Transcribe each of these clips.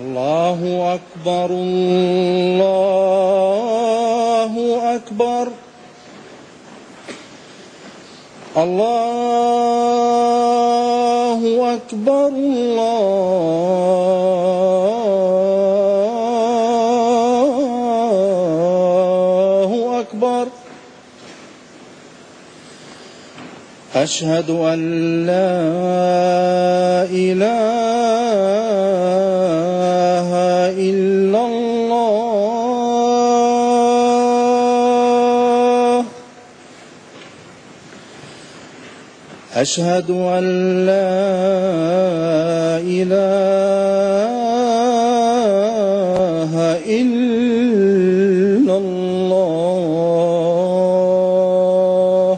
الله أكبر الله أكبر الله أكبر الله أكبر. أشهد أن لا إله إلا الله. أشهد أن لا إله إلا الله.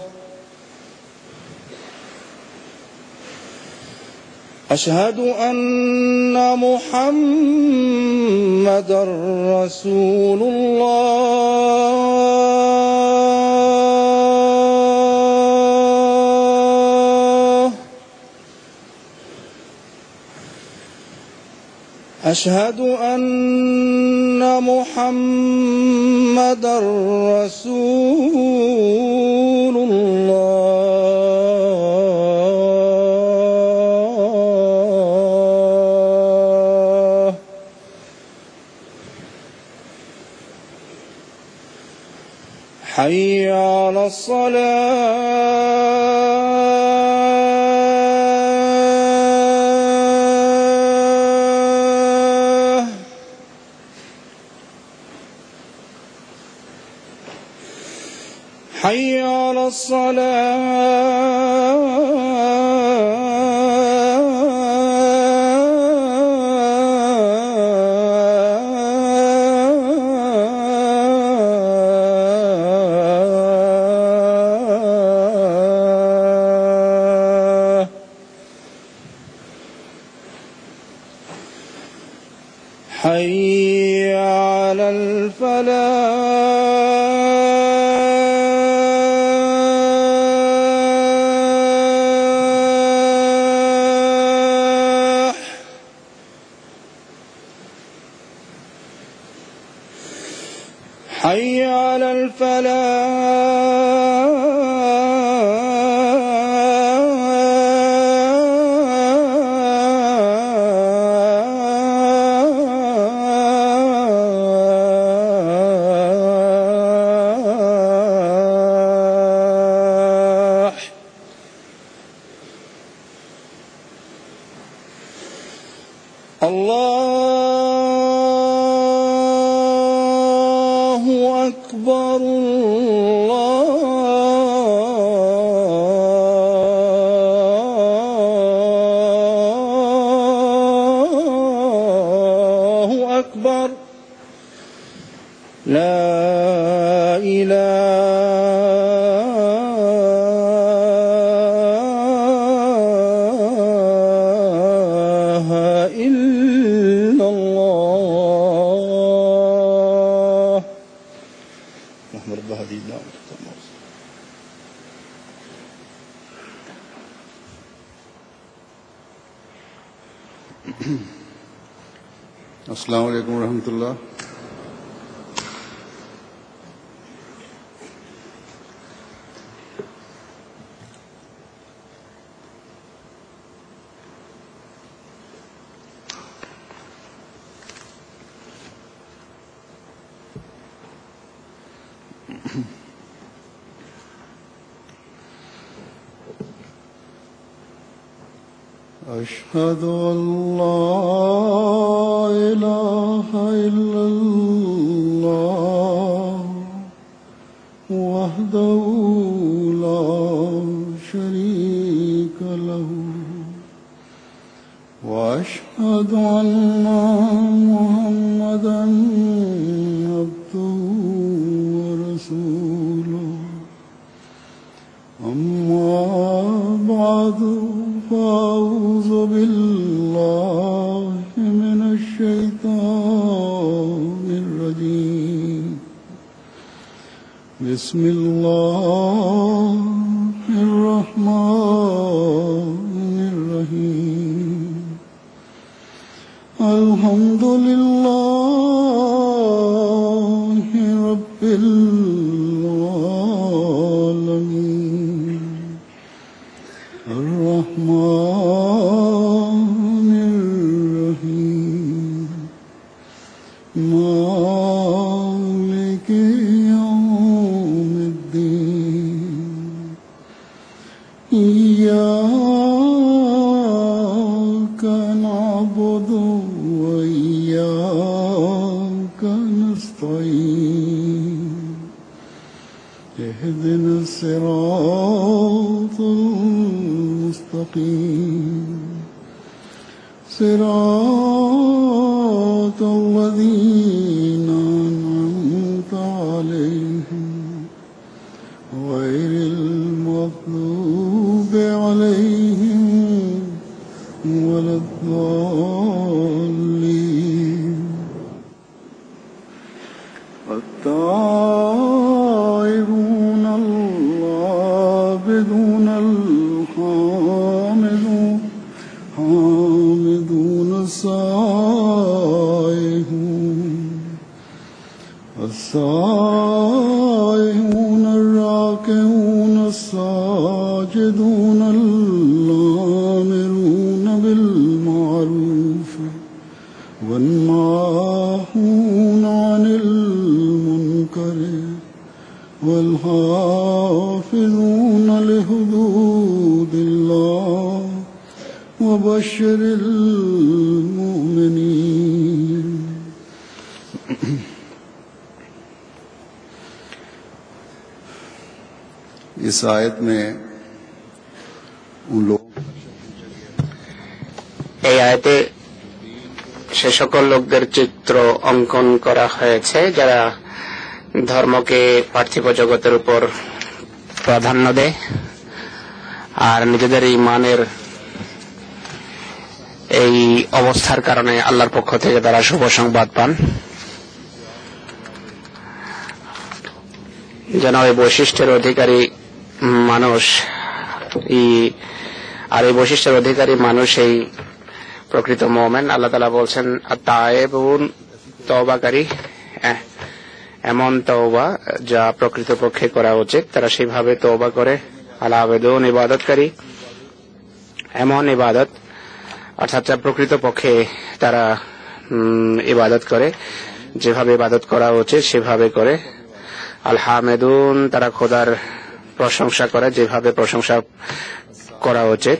أشهد أن محمدًا رسول الله. أشهد أن محمدًا رسول الله. حي على الصلاة. حي على الصلاة. حي على الفلاح. حي على الفلاح. الله أكبر الله أكبر. لا إله إلا الله. اللهم رب هذه الدعوة التامة. السلام عليكم ورحمة الله. أشهد أن لا إله إلا الله وحده لا شريك له وأشهد أن محمدًا عبده ورسوله. أما بعد فأعوذ بالله من الشيطان الرجيم. بسم الله الرحمن الرحيم. الحمد الرحمن الرحيم مالك يوم الدين إياك نعبد وإياك نستعين اهدنا الصراط المستقيم صراط الذين أنعمت عليهم غير المغضوب عليهم ولا الضالين التائبون العابدون الحامدون السائحون الراكعون الساجدون الآمرون بالمعروف والناهون عن المنكر والحافظون لحدود الله وبشر المؤمنين इस आयत में उन लोग এই আয়াতে সে সকল লোকদের চিত্র অঙ্কন করা হয়েছে যারা ধর্মকে পার্থিব জগতের উপর প্রাধান্য দেয় আর নিজেদের ঈমানের এই অবস্থার কারণে আল্লাহর পক্ষ থেকে তারা শুভ সংবাদ পান। যেন এই বৈশিষ্ট্যের অধিকারী মানুষ এই বৈশিষ্ট্যের অধিকারী মানুষ এই প্রকৃত মুমিন। আল্লাহ তাআলা বলছেন আত-তায়েবুন, তওবাকারী, এমন তওবা যা প্রকৃতপক্ষে করা উচিত, তারা সেইভাবে তওবা করে। আল-আবিদুন, ইবাদতকারী, এমন ইবাদত অর্থাৎ প্রকৃতপক্ষে তারা ইবাদত করে, যেভাবে ইবাদত করা উচিত সেভাবে করে। আল-হামিদুন, তারা খোদার প্রশংসা করে, যেভাবে প্রশংসা করা উচিত।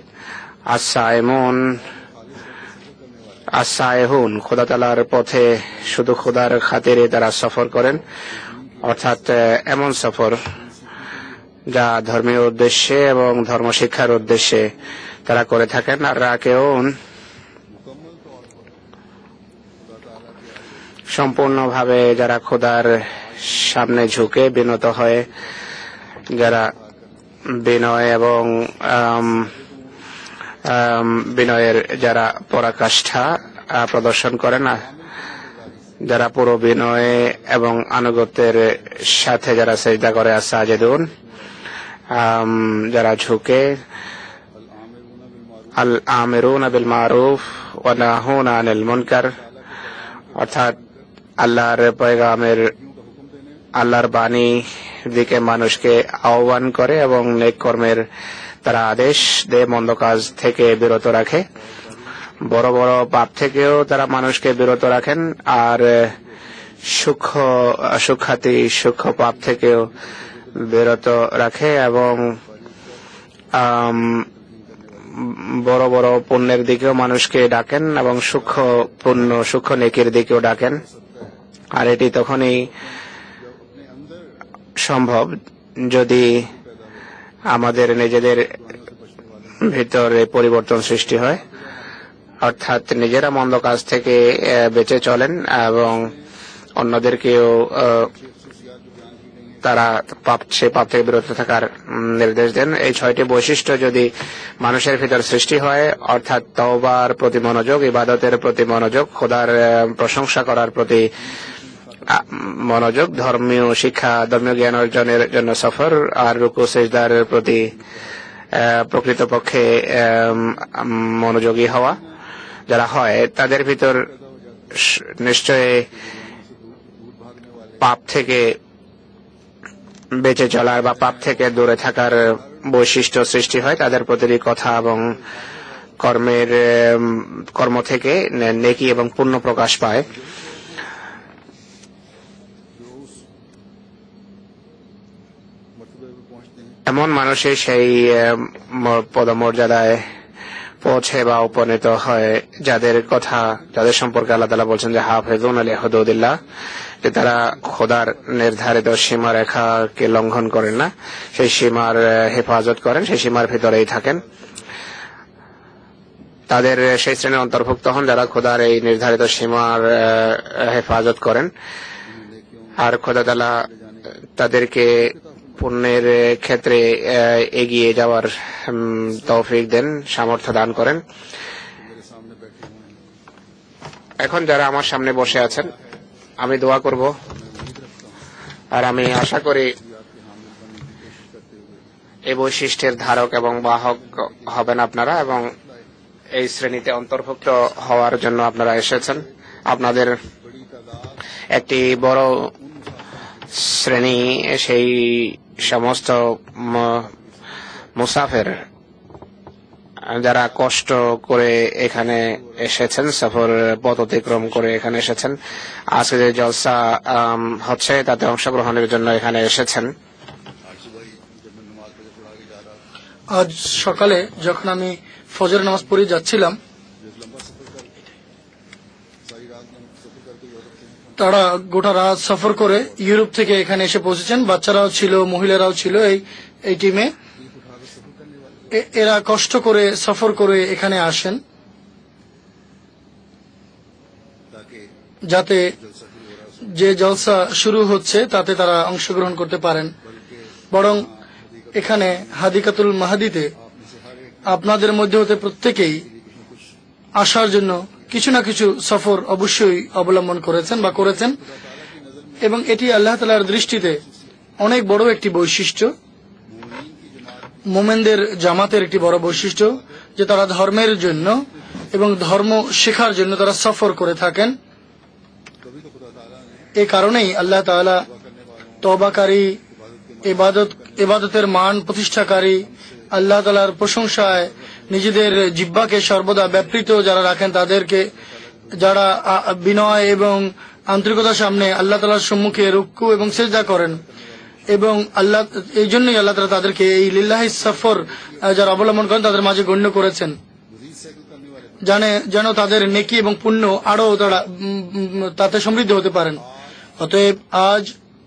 আস-সায়েহুন, খোদা তাআলার পথে শুধু খোদার খাতিরে তারা সফর করেন, অর্থাৎ এমন সফর যা ধর্মীয় উদ্দেশ্যে এবং ধর্ম শিক্ষার উদ্দেশ্যে তারা করে থাকেন। আর রাকিউন, সম্পূর্ণভাবে যারা খোদার সামনে ঝুঁকে বিনত হয়ে, যারা বিনয় এবং বিনয়ের যারা পরাকাষ্ঠা প্রদর্শন করে না, যারা পুরো বিনয়ে এবং আনুগত্যের সাথে যারা সিজদা করে। আস-সাজিদুন, যারা ঝুঁকে। আল-আমিরুনা বিল মারুফ ওয়া নাহুনা আনিল মুনকার, অর্থাৎ আল্লাহর পয়গামের, আল্লাহর বাণী দিকে মানুষকে আহ্বান করে এবং নেক কর্মের তারা আদেশ দেয়, মন্দ কাজ থেকে বিরত রাখে। বড় বড় পাপ থেকেও তারা মানুষকে বিরত রাখেন, আর সূক্ষ্ম পাপ থেকেও বিরত রাখে এবং বড় বড় পুণ্যের দিকেও মানুষকে ডাকেন এবং সূক্ষ্ম নেকির দিকেও ডাকেন। আর এটি তখনই সম্ভব যদি আমাদের নিজেদের ভিতরে পরিবর্তন সৃষ্টি হয়, অর্থাৎ নিজেরা মন্দ কাজ থেকে বেঁচে চলেন এবং অন্যদেরকেও তারা সে পাপ থেকে বিরত থাকার নির্দেশ দেন। এই 6টি বৈশিষ্ট্য যদি মানুষের ভিতর সৃষ্টি হয়, অর্থাৎ তওবার প্রতি মনোযোগ, ইবাদতের প্রতি মনোযোগ, খোদার প্রশংসা করার প্রতি মনোযোগ, ধর্মীয় শিক্ষা, ধর্মীয় জ্ঞান অর্জনের জন্য সফর, আর রুকু সিজদার প্রতি প্রকৃতপক্ষে মনোযোগী হওয়া যারা হয়, তাদের ভিতর নিশ্চয়ই পাপ থেকে বেঁচে চলার বা পাপ থেকে দূরে থাকার বৈশিষ্ট্য সৃষ্টি হয়, তাদের প্রতিটি কথা এবং কর্ম থেকে নেকি এবং পুণ্য প্রকাশ পায়। এমন মানুষই সেই পদমর্যাদায় পৌঁছে বা উপনীত হয় যাদের সম্পর্কে আল্লাহ তাআলা বলছেন যে হাফেজুন আলী হুদুদিল্লাহ, যে তারা খোদার নির্ধারিত সীমারেখাকে লঙ্ঘন করেন না, সেই সীমার হেফাজত করেন, সেই সীমার ভিতরেই থাকেন। তাদের সেই শ্রেণীর অন্তর্ভুক্ত হন যারা খোদার এই নির্ধারিত সীমার হেফাজত করেন, আর খোদা তাআলা তাদেরকে পুণ্যের ক্ষেত্রে এগিয়ে যাওয়ার তৌফিক দেন, সামর্থ্য দান করেন। এখন যারা আমার সামনে বসে আছেন, আমি দোয়া করব আর আমি আশা করি এই বৈশিষ্ট্যের ধারক এবং বাহক হবেন আপনারা, এবং এই শ্রেণীতে অন্তর্ভুক্ত হওয়ার জন্য আপনারা এসেছেন। আপনাদের একটি বড় শ্রেণী সেই সমস্ত মুসাফির যারা কষ্ট করে এখানে এসেছেন, সফর পথ অতিক্রম করে এখানে এসেছেন, আজকে যে জলসা হচ্ছে তাতে অংশগ্রহণের জন্য এখানে এসেছেন। আজ সকালে যখন আমি ফজর নামাজ পড়ে যাচ্ছিলাম, তারা গোটা রাত সফর করে ইউরোপ থেকে এখানে এসে পৌঁছেছেন। বাচ্চারাও ছিল, মহিলারাও ছিল এই টিমে। এরা কষ্ট করে সফর করে এখানে আসেন যাতে যে জলসা শুরু হচ্ছে তাতে তারা অংশগ্রহণ করতে পারেন। বরং এখানে হাদিকাতুল মাহাদিতে আপনাদের মধ্যে হতে প্রত্যেকেই আসার জন্য কিছু না কিছু সফর অবশ্যই অবলম্বন করেছেন বা করেছেন, এবং এটি আল্লাহ তাআলার দৃষ্টিতে অনেক বড় একটি বৈশিষ্ট্য। মোমেনদের জামাতের একটি বড় বৈশিষ্ট্য যে তারা ধর্মের জন্য এবং ধর্ম শেখার জন্য তারা সফর করে থাকেন। এ কারণেই আল্লাহ তাআলা তওবাকারী, ইবাদতের মান প্রতিষ্ঠাকারী, আল্লাহ তাআলার প্রশংসায় নিজেদের জিহ্বাকে সর্বদা ব্যাপৃত যারা রাখেন, তাদেরকে যারা বিনয় এবং আন্তরিকতার সামনে আল্লাহ তাআলার সম্মুখে রুকু এবং সিজদা করেন, এবং আল্লাহ এই জন্যই আল্লাহ তাআলা তাদেরকে এই লিল্লাহি সফর যারা অবলম্বন করেন তাদের মাঝে গণ্য করেছেন, যেন তাদের নেকি এবং পুণ্য আরো তারা তাতে সমৃদ্ধ হতে পারেন। অতএব আজ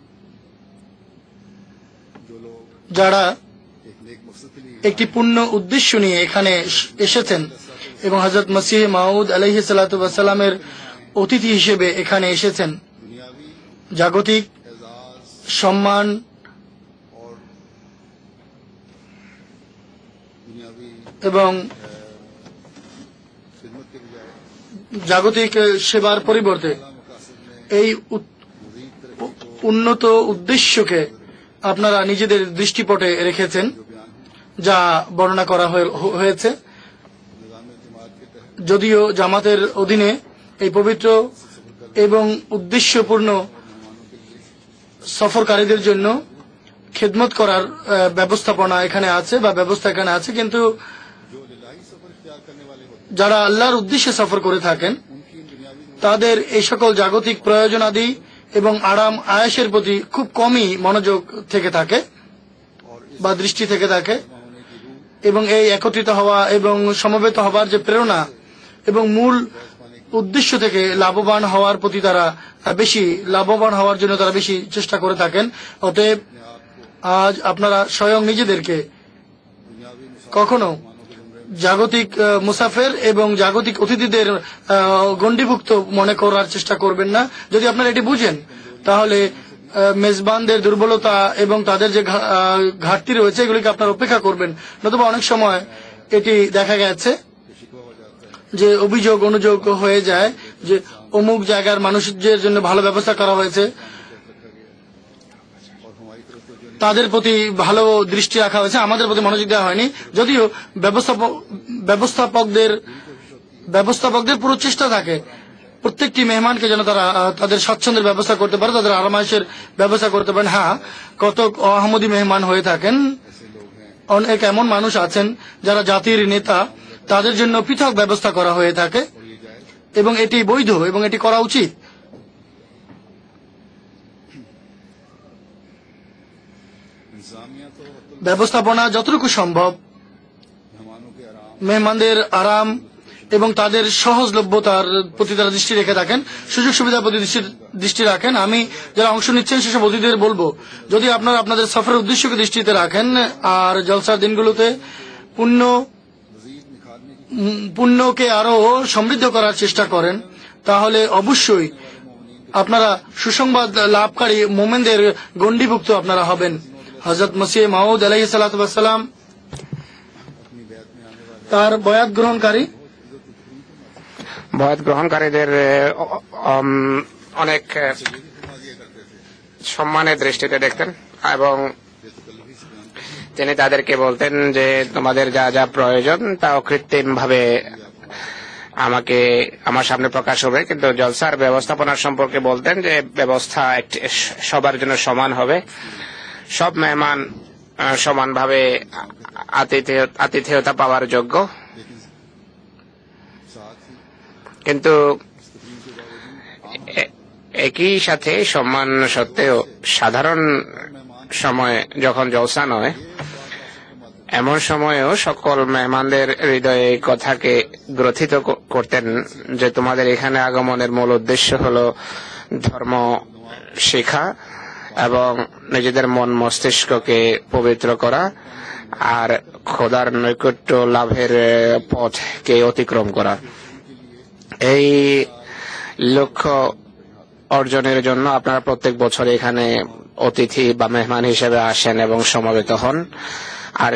যারা একটি পূর্ণ উদ্দেশ্য নিয়ে এখানে এসেছেন এবং হযরত মসিহ মাউদ আলাইহিস সালাতু ওয়াস সালামের অতিথি হিসেবে এখানে এসেছেন, জাগতিক সম্মান এবং জাগতিক সেবার পরিবর্তে এই উন্নত উদ্দেশ্যকে আপনারা নিজেদের দৃষ্টিপটে রেখেছেন, যা বর্ণনা করা হয়েছে। যদিও জামাতের অধীনে এই পবিত্র এবং উদ্দেশ্যপূর্ণ সফরকারীদের জন্য খেদমত করার ব্যবস্থাপনা এখানে আছে বা ব্যবস্থা এখানে আছে, কিন্তু যারা আল্লাহর উদ্দেশ্যে সফর করে থাকেন তাদের এই সকল জাগতিক প্রয়োজনাদি এবং আরাম আয়েশের প্রতি খুব কমই মনোযোগ থেকে থাকে বা দৃষ্টি থেকে থাকে, এবং এই একত্রিত হওয়া এবং সমবেত হবার যে প্রেরণা এবং মূল উদ্দেশ্য থেকে লাভবান হওয়ার প্রতি তারা বেশি লাভবান হওয়ার জন্য তারা বেশি চেষ্টা করে থাকেন। অতএব আজ আপনারা স্বয়ং নিজেদেরকে কখনো জাগতিক মুসাফির এবং জাগতিক অতিথিদের গণ্ডিভুক্ত মনে করার চেষ্টা করবেন না। যদি আপনারা এটি বুঝেন তাহলে মেজবানদের দুর্বলতা এবং তাদের যে ঘাটতি রয়েছে এগুলিকে আপনারা উপেক্ষা করবেন। নতুবা অনেক সময় এটি দেখা গেছে যে অভিযোগ অনুযোগ হয়ে যায় যে অমুক জায়গার মানুষদের জন্য ভালো ব্যবস্থা করা হয়েছে, তাদের প্রতি ভালো দৃষ্টি রাখা হয়েছে, আমাদের প্রতি মনোযোগ দেওয়া হয়নি। যদিও ব্যবস্থাপকদের পুরো চেষ্টা থাকে প্রত্যেকটি মেহমানকে যেন তারা তাদের স্বাচ্ছন্দ্যের ব্যবস্থা করতে পারে, তাদের আরামায়েশের ব্যবস্থা করতে পারেন। হ্যাঁ, কত আহমদী মেহমান হয়ে থাকেন অনেক এমন মানুষ আছেন যারা জাতির নেতা, তাদের জন্য পৃথক ব্যবস্থা করা হয়ে থাকে এবং এটি বৈধ এবং এটি করা উচিত। ব্যবস্থাপনা যতটুকু সম্ভব মেহমানদের আরাম এবং তাদের সহজলভ্যতার প্রতি তারা দৃষ্টি রেখে থাকেন, সুযোগ সুবিধার প্রতি দৃষ্টি রাখেন। আমি যারা অংশ নিচ্ছেন সেসব অতিথিদের বলবো, যদি আপনারা আপনাদের সফরের উদ্দেশ্যকে দৃষ্টিতে রাখেন আর জলসার দিনগুলোতে পুণ্যকে আরো সমৃদ্ধ করার চেষ্টা করেন, তাহলে অবশ্যই আপনারা সুসংবাদ লাভকারী মোমেনদের গণ্ডিভুক্ত আপনারা হবেন। হযরত মসিহ মাউদ আলাইহিস সালাতু ওয়াস সালাম তার বয়াত গ্রহণকারীদের অনেক সম্মানের দৃষ্টিতে দেখতেন এবং তিনি তাদেরকে বলতেন যে তোমাদের যা যা প্রয়োজন তা অকৃত্রিম ভাবে আমার সামনে প্রকাশ হবে, কিন্তু জলসার ব্যবস্থাপনার সম্পর্কে বলতেন যে ব্যবস্থা সবার জন্য সমান হবে, সব মেহমান সমানভাবে আতিথেয়তা পাওয়ার যোগ্য। কিন্তু একই সাথে সম্মান সত্ত্বেও সাধারণ সময় যখন জলসা নয়, এমন সময়েও সকল মেহমানদের হৃদয়ে কথাকে গ্রথিত করতেন যে তোমাদের এখানে আগমনের মূল উদ্দেশ্য হলো ধর্ম শেখা এবং নিজেদের মন মস্তিষ্ককে পবিত্র করা আর খোদার নৈকট্য লাভের পথকে অতিক্রম করা। এই লক্ষ্য অর্জনের জন্য আপনারা প্রত্যেক বছর এখানে অতিথি বা মেহমান হিসেবে আসেন এবং সমবেত হন। আর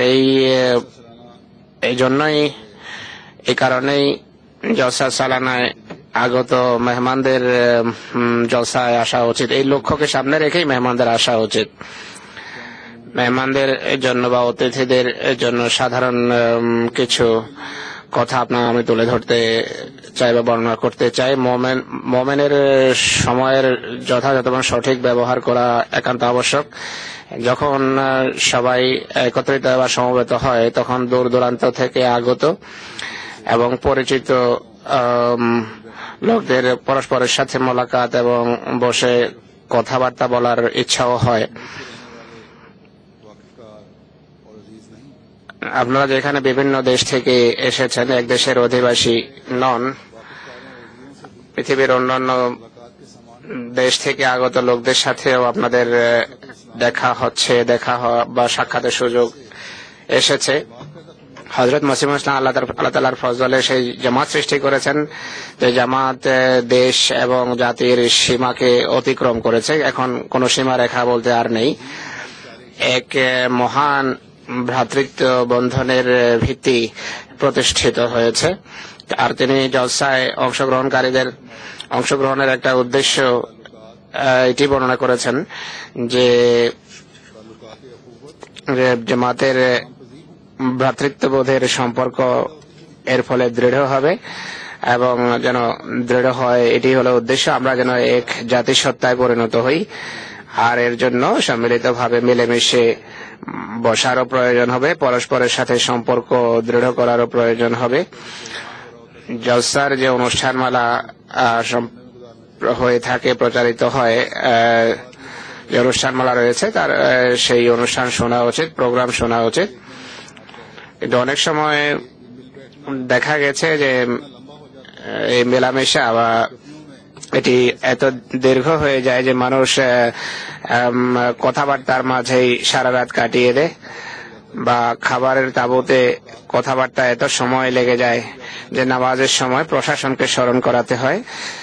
এই জন্যই এই কারণেই জলসা সালানায় আগত মেহমানদের জলসায় আসা উচিত। এই লক্ষ্যকে সামনে রেখেই মেহমানদের আসা উচিত। মেহমানদের জন্য বা অতিথিদের জন্য সাধারণ কিছু কথা আমি তুলে ধরতে চাই বা বর্ণনা করতে চাই। মোমেনের সময়ের যথাযথ এবং সঠিক ব্যবহার করা একান্ত আবশ্যক। যখন সবাই একত্রিত বা সমবেত হয় তখন দূর দূরান্ত থেকে আগত এবং পরিচিত লোকদের পরস্পরের সাথে মোলাকাত এবং বসে কথাবার্তা বলার ইচ্ছাও হয়। আপনারা যেখানে বিভিন্ন দেশ থেকে এসেছেন, এক দেশের অধিবাসী নন, পৃথিবীর অন্যান্য দেশ থেকে আগত লোকদের সাথেও আপনাদের দেখা বা সাক্ষাতের সুযোগ এসেছে। হযরত মসিহ ইসলাম আল্লাহ তাআলার ফজলে সেই জামাত সৃষ্টি করেছেন যে জামাত দেশ এবং জাতির সীমাকে অতিক্রম করেছে। এখন কোন সীমা রেখা বলতে আর নেই। এক মহান ভ্রাতৃত্ব বন্ধনের ভিত্তি প্রতিষ্ঠিত হয়েছে। আর তিনি জলসায় অংশগ্রহণকারীদের অংশগ্রহণের একটা উদ্দেশ্য এটি বর্ণনা করেছেন যে জামাতের ভ্রাতৃত্ববোধের সম্পর্ক এর ফলে দৃঢ় হবে এবং যেন দৃঢ় হয়, এটি হলো উদ্দেশ্য। আমরা যেন এক জাতিসত্তায় পরিণত হই আর এর জন্য সম্মিলিতভাবে মিলেমিশে বসারও প্রয়োজন হবে, পরস্পরের সাথে সম্পর্ক দৃঢ় করারও প্রয়োজন হবে। জলসার যে অনুষ্ঠানমালা হয়ে থাকে, প্রচারিত হয়, যে অনুষ্ঠানমালা রয়েছে তার সেই অনুষ্ঠান শোনা উচিত, প্রোগ্রাম শোনা উচিত। কিন্তু অনেক সময় দেখা গেছে যে এই মেলামেশা বা এটি এত দীর্ঘ হয়ে যায় যে মানুষ কথাবার্তার মাঝেই সারা রাত কাটিয়ে দেয় বা খাবারের তাঁবুতে কথাবার্তা এত সময় লেগে যায় যে নামাজের সময় প্রশাসনকে স্মরণ করাতে হয়।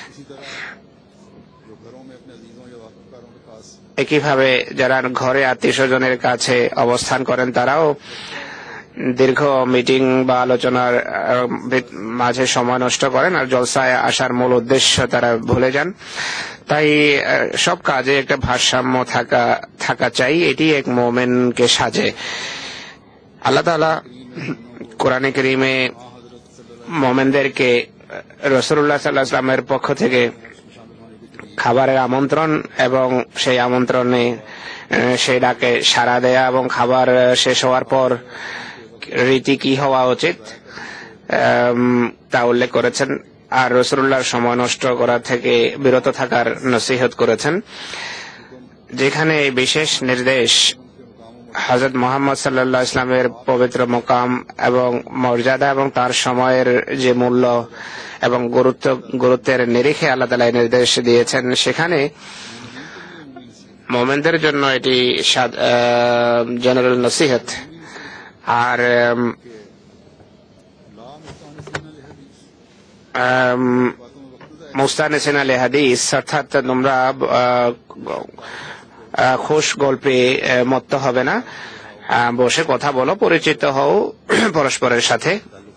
একইভাবে যারা ঘরে আত্মীয় স্বজনের কাছে অবস্থান করেন তারাও দীর্ঘ মিটিং বা আলোচনার মাঝে সময় নষ্ট করেন আর জলসায় আসার মূল উদ্দেশ্য তারা ভুলে যান। তাই সব কাজে একটা ভারসাম্য থাকা চাই, এটি এক মোমেনকে সাজে। আল্লাহ তাআলা কোরআনে কারীমে মোমেনদেরকে রাসূলুল্লাহ সাল্লাল্লাহু আলাইহি ওয়াসাল্লামের পক্ষ থেকে খাবারের আমন্ত্রণ এবং সেই আমন্ত্রণে সেই ডাকে সাড়া দেয়া এবং খাবার শেষ হওয়ার পর রীতি কি হওয়া উচিত তা উল্লেখ করেছেন। আর রাসূলুল্লাহর সময় নষ্ট করা থেকে বিরত থাকার নসিহত করেছেন, যেখানে এই বিশেষ নির্দেশ হযরত মুহাম্মদ সাল্লাল্লাহু আলাইহি ওয়াসাল্লামের পবিত্র মকাম এবং মর্যাদা এবং তার সময়ের যে মূল্য এবং গুরুত্বের নিরিখে আল্লাহ তাআলা নির্দেশ দিয়েছেন, সেখানে মুমিনদের জন্য এটি জেনারেল নসিহত। আর মুস্তানিসিন আল হাদিস, অর্থাৎ তোমরা খুশ গল্পে মত্ত হবে না, বসে কথা বলো, পরিচিত হও পরস্পরের সাথে,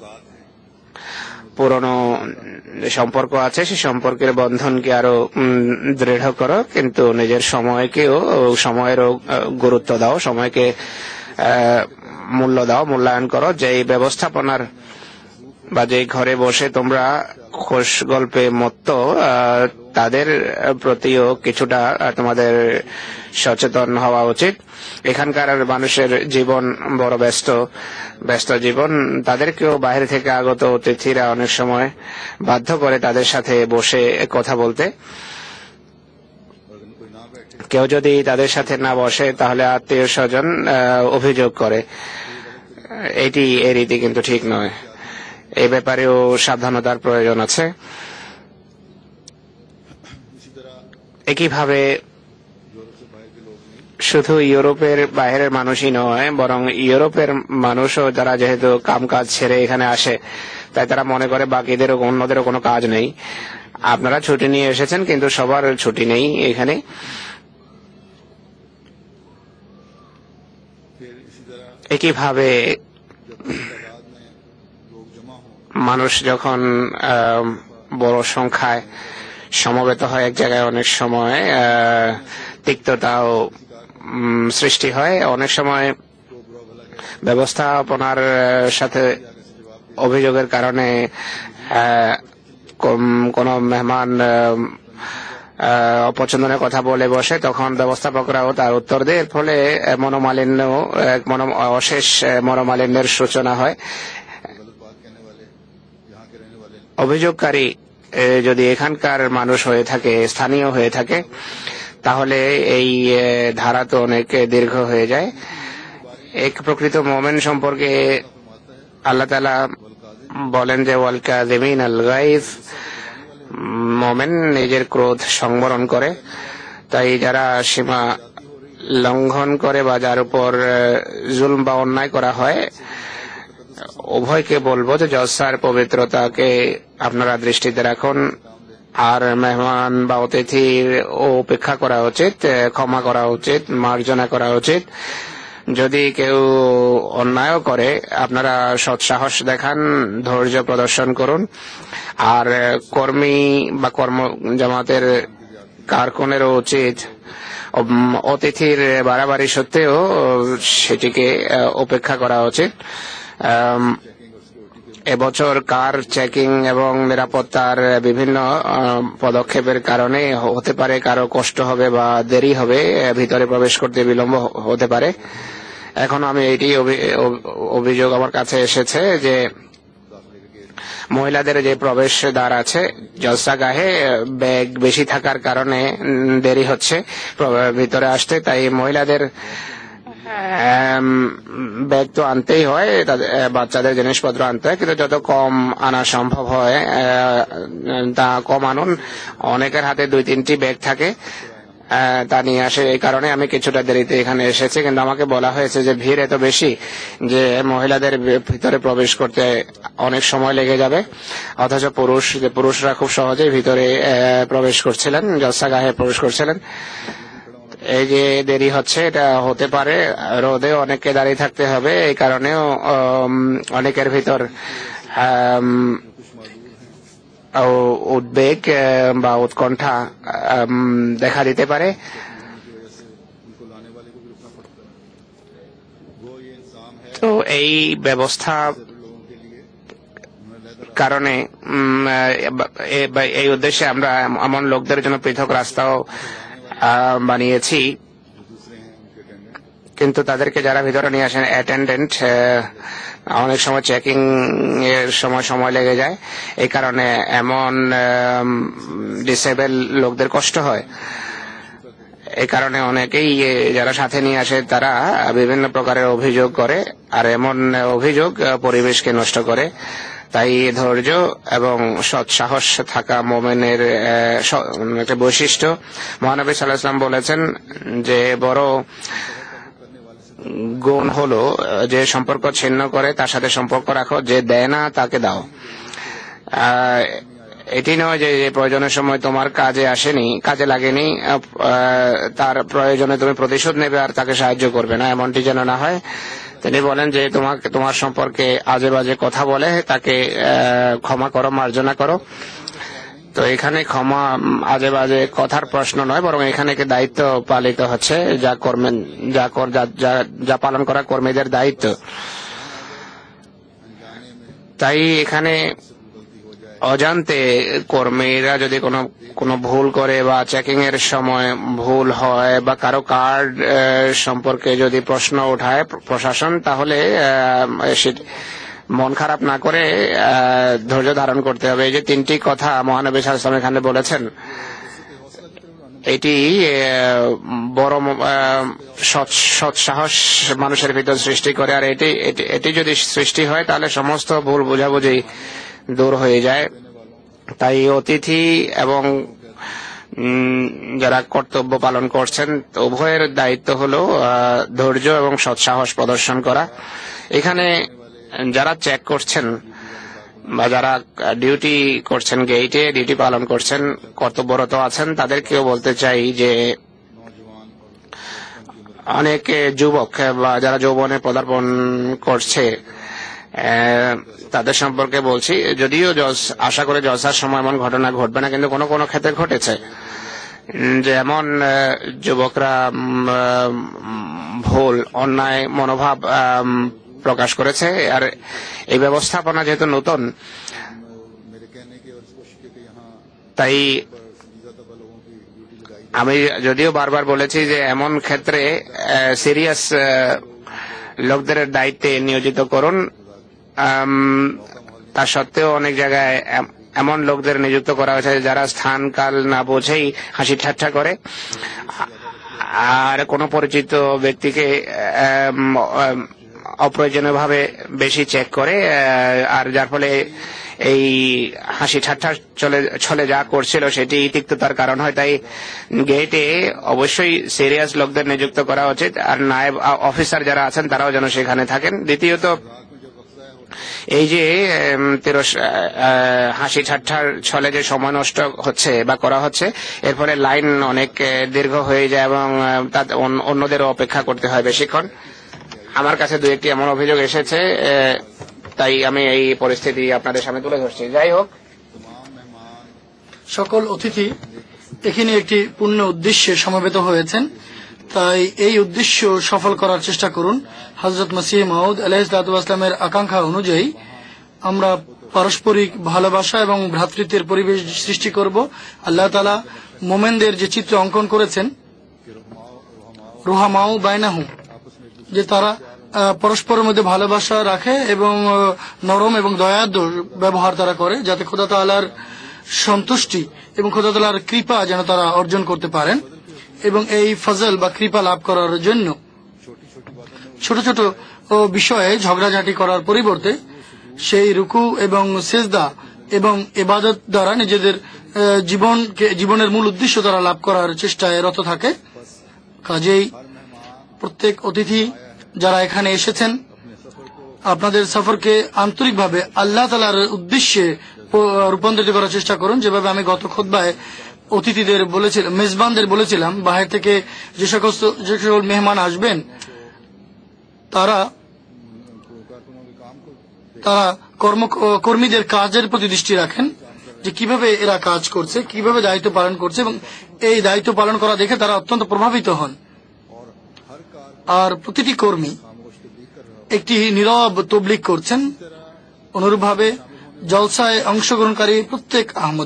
পুরনো সম্পর্ক আছে সেই সম্পর্কের বন্ধনকে আরো দৃঢ় করো, কিন্তু নিজের সময়েরও গুরুত্ব দাও, সময়কে মূল্য দাও, মূল্যায়ন করো। যে ব্যবস্থাপনার বা যে ঘরে বসে তোমরা খুশ গল্পে মত্ত, তাদের প্রতিও কিছুটা তোমাদের সচেতন হওয়া উচিত। এখানকার মানুষের জীবন বড় ব্যস্ত জীবন, তাদেরকেও বাইরে থেকে আগত অতিথিরা অনেক সময় বাধ্য করে তাদের সাথে বসে কথা বলতে। কেউ যদি তাদের সাথে না বসে তাহলে আত্মীয় স্বজন অভিযোগ করে। এই রীতি কিন্তু ঠিক নয়, এই ব্যাপারেও সাবধানতার প্রয়োজন আছে। একইভাবে শুধু ইউরোপের বাইরের মানুষই নয়, বরং ইউরোপের মানুষও যারা যেহেতু কামকাজ ছেড়ে এখানে আসে, তাই তারা মনে করে বাকিদেরও অন্যদেরও কোনো কাজ নেই। আপনারা ছুটি নিয়ে এসেছেন, কিন্তু সবার ছুটি নেই এখানে। একইভাবে মানুষ যখন বড় সংখ্যায় সমবেত হয় এক জায়গায়, অনেক সময় তিক্ততাও সৃষ্টি হয়। অনেক সময় ব্যবস্থাপনার সাথে অভিযোগের কারণে কোনো মেহমান অপছন্দনের কথা বলে বসে, তখন ব্যবস্থাপকরাও তার উত্তর দেয়, ফলে অশেষ মনোমালিন্যের সূচনা হয়। অভিযোগকারী যদি এখানকার মানুষ হয়ে থাকে, স্থানীয় হয়ে থাকে, তাহলে এই ধারা তো অনেক দীর্ঘ হয়ে যায়। এক প্রকৃত মুমিন সম্পর্কে আল্লাহ তাআলা বলেন যে ওয়াল কাযিমিন আল গায়জ, মুমিন নিজের ক্রোধ সংবরণ করে। তাই যারা সীমা লঙ্ঘন করে বা যার উপর জুলম বা অন্যায় করা হয়, উভয়কে বলবো যে জলসার পবিত্রতাকে আপনারা দৃষ্টিতে রাখুন, আর মেহমান বা অতিথির উপেক্ষা করা উচিত, ক্ষমা করা উচিত, মার্জনা করা উচিত। যদি কেউ অন্যায় করে আপনারা সৎসাহস দেখান, ধৈর্য প্রদর্শন করুন। আর কর্মী বা কর্ম জামাতের কারকুনেরও উচিত অতিথির বাড়াবাড়ি সত্ত্বেও সেটিকে উপেক্ষা করা উচিত। এবছর কার চেকিং এবং নিরাপত্তার বিভিন্ন পদক্ষেপের কারণে হতে পারে কারো কষ্ট হবে বা দেরি হবে, ভিতরে প্রবেশ করতে বিলম্ব হতে পারে। এখন আমি এটি অভিযোগ আমার কাছে এসেছে যে মহিলাদের যে প্রবেশ দ্বার আছে জলসাগাহে, ব্যাগ বেশি থাকার কারণে দেরি হচ্ছে ভিতরে আসতে। তাই মহিলাদের ব্যাগ তো আনতেই হয়, বাচ্চাদের জিনিসপত্র আনতে হয়, কিন্তু যত কম আনা সম্ভব হয় তা কম আনুন। অনেকের হাতে 2-3টি ব্যাগ থাকে, তা নিয়ে আসে। এই কারণে আমি কিছুটা দেরিতে এখানে এসেছি, কিন্তু আমাকে বলা হয়েছে যে ভিড় এত বেশি যে মহিলাদের ভিতরে প্রবেশ করতে অনেক সময় লেগে যাবে, অথচ পুরুষরা খুব সহজেই ভিতরে প্রবেশ করছিলেন, জলসাগাহে প্রবেশ করছিলেন। এই যে দেরি হচ্ছে, এটা হতে পারে রোদে অনেককে দাঁড়িয়ে থাকতে হবে, এই কারণেও অনেকের ভিতর উদ্বেগ বা উৎকণ্ঠা দেখা দিতে পারে। তো এই ব্যবস্থা কারণে এই উদ্দেশ্যে আমরা এমন লোকদের জন্য পৃথক রাস্তাও বানিয়েছি, কিন্তু তাদেরকে যারা ভিতরে নিয়ে আসেন অ্যাটেন্ডেন্ট, অনেক সময় চেকিং এর সময় লেগে যায়। এই কারণে এমন ডিসেবল লোকদের কষ্ট হয়। এই কারণে অনেকেই যারা সাথে নিয়ে আসে তারা বিভিন্ন প্রকারের অভিযোগ করে, আর এমন অভিযোগ পরিবেশকে নষ্ট করে। তাই ধৈর্য এবং সৎসাহস থাকা মুমিনের একটা বৈশিষ্ট্য। মহানবী সাল্লাল্লাহু আলাইহি ওয়াসাল্লাম বলেছেন যে বড় গুণ হলো যে সম্পর্ক ছিন্ন করে তার সাথে সম্পর্ক রাখো, যে দেয় না তাকে দাও। এটি নয় যে প্রয়োজনের সময় তোমার কাজে লাগেনি, তার প্রয়োজনে তুমি প্রতিশোধ নেবে আর তাকে সাহায্য করবে না, এমনটি যেন না হয়। তিনি বলেন যে তোমার সম্পর্কে আজে বাজে কথা বলে তাকে ক্ষমা করো, মার্জনা করো। তো এখানে ক্ষমা আজে বাজে কথার প্রশ্ন নয়, বরং এখানে দায়িত্ব পালিত হচ্ছে, যা পালন করা কর্মীদের দায়িত্ব। তাই এখানে অজান্তে কর্মীরা যদি কোনো ভুল করে বা চেকিং এর সময় ভুল হয় বা কারো কার্ড সম্পর্কে যদি প্রশ্ন ওঠায় প্রশাসন, তাহলে মন খারাপ না করে ধৈর্য ধারণ করতে হবে। এই যে তিনটি কথা মহানবী সাল্লাল্লাহু আলাইহি ওয়াসাল্লাম এখানে বলেছেন, এটি বড় সৎসাহস মানুষের ভিতর সৃষ্টি করে। আর এটি যদি সৃষ্টি হয় তাহলে সমস্ত ভুল বোঝাবুঝি দূর হয়ে যায়। তাই অতিথি এবং যারা কর্তব্য পালন করছেন উভয়ের দায়িত্ব হলো ধৈর্য এবং সৎসাহস প্রদর্শন করা। এখানে যারা চেক করছেন বা যারা ডিউটি করছেন, গেটে ডিউটি পালন করছেন, কর্তব্যরত আছেন, তাদেরকেও বলতে চাই যে অনেক যুবক বা যারা যৌবনে পদার্পণ করছে তাদের সম্পর্কে বলছি, যদিও আশা করে জলসার সময় এমন ঘটনা ঘটবে না, কিন্তু কোনো কোনো ক্ষেত্রে ঘটেছে যে এমন যুবকরা ভুল অন্যায় মনোভাব প্রকাশ করেছে। আর এই ব্যবস্থাপনা যেহেতু নতুন, তাই আমি যদিও বারবার বলেছি যে এমন ক্ষেত্রে সিরিয়াস লোকদের দায়িত্বে নিয়োজিত করুন। তা সত্ত্বেও অনেক জায়গায় এমন লোকদের নিযুক্ত করা হয়েছে যারা স্থান কাল না বোঝেই হাসি ঠাট্টা করে, আর কোনো পরিচিত ব্যক্তিকে অপ্রয়োজনীয়ভাবে বেশি চেক করে, আর যার ফলে এই হাসি ঠাট্টা চলে যা করছিল সেটি তিক্ততার কারণ হয়। তাই গেটে অবশ্যই সিরিয়াস লোকদের নিযুক্ত করা উচিত, আর নায়েব অফিসার যারা আছেন তারাও যেন সেখানে থাকেন। দ্বিতীয়ত, এই যে হাসি ঠাট্টার ছলে যে সময় নষ্ট হচ্ছে বা করা হচ্ছে, এর ফলে লাইন অনেক দীর্ঘ হয়ে যায় এবং অন্যদেরও অপেক্ষা করতে হয় বেশিক্ষণ। আমার কাছে দু একটি এমন অভিযোগ এসেছে, তাই আমি এই পরিস্থিতি আপনাদের সামনে তুলে ধরছি। যাই হোক, সকল অতিথি এখানে একটি পূর্ণ উদ্দেশ্যে সমবেত হয়েছেন, তাই এই উদ্দেশ্য সফল করার চেষ্টা করুন। হযরত মসিহ মাউদ আলাইহিসসালাতু ওয়াসসালামের আকাঙ্ক্ষা অনুযায়ী আমরা পারস্পরিক ভালোবাসা এবং ভ্রাতৃত্বের পরিবেশ সৃষ্টি করব। আল্লাহ তাআলা মোমেনদের যে চিত্র অঙ্কন করেছেন, রুহামাউ বাইনাহুম, যে তারা পরস্পরের মধ্যে ভালোবাসা রাখে এবং নরম এবং দয়ার্দ্র ব্যবহার তারা করে, যাতে খোদা তাআলার সন্তুষ্টি এবং খোদা তাআলার কৃপা যেন তারা অর্জন করতে পারেন। এবং এই ফজল বা কৃপা লাভ করার জন্য ছোট ছোট বিষয়ে ঝগড়াঝাঁটি করার পরিবর্তে সেই রুকু এবং সিজদা এবং ইবাদত দ্বারা নিজেদের জীবনের মূল উদ্দেশ্য তারা লাভ করার চেষ্টায় রত থাকে। কাজেই প্রত্যেক অতিথি যারা এখানে এসেছেন, আপনাদের সফরকে আন্তরিকভাবে আল্লাহ তাআলার উদ্দেশ্যে রূপান্তরিত করার চেষ্টা করুন। যেভাবে আমি গত খুতবায় অতিথিদের বলেছিলাম, মেজবানদের বলেছিলাম, বাহির থেকে যে সকল মেহমান আসবেন তারা কর্মীদের কাজের প্রতি দৃষ্টি রাখেন, যে কিভাবে এরা কাজ করছে, কিভাবে দায়িত্ব পালন করছে, এবং এই দায়িত্ব পালন করা দেখে তারা অত্যন্ত প্রভাবিত হন। আর প্রতিটি কর্মী একটি নীরব তবলিগ করছেন। অনুরূপভাবে জলসায় অংশগ্রহণকারী প্রত্যেক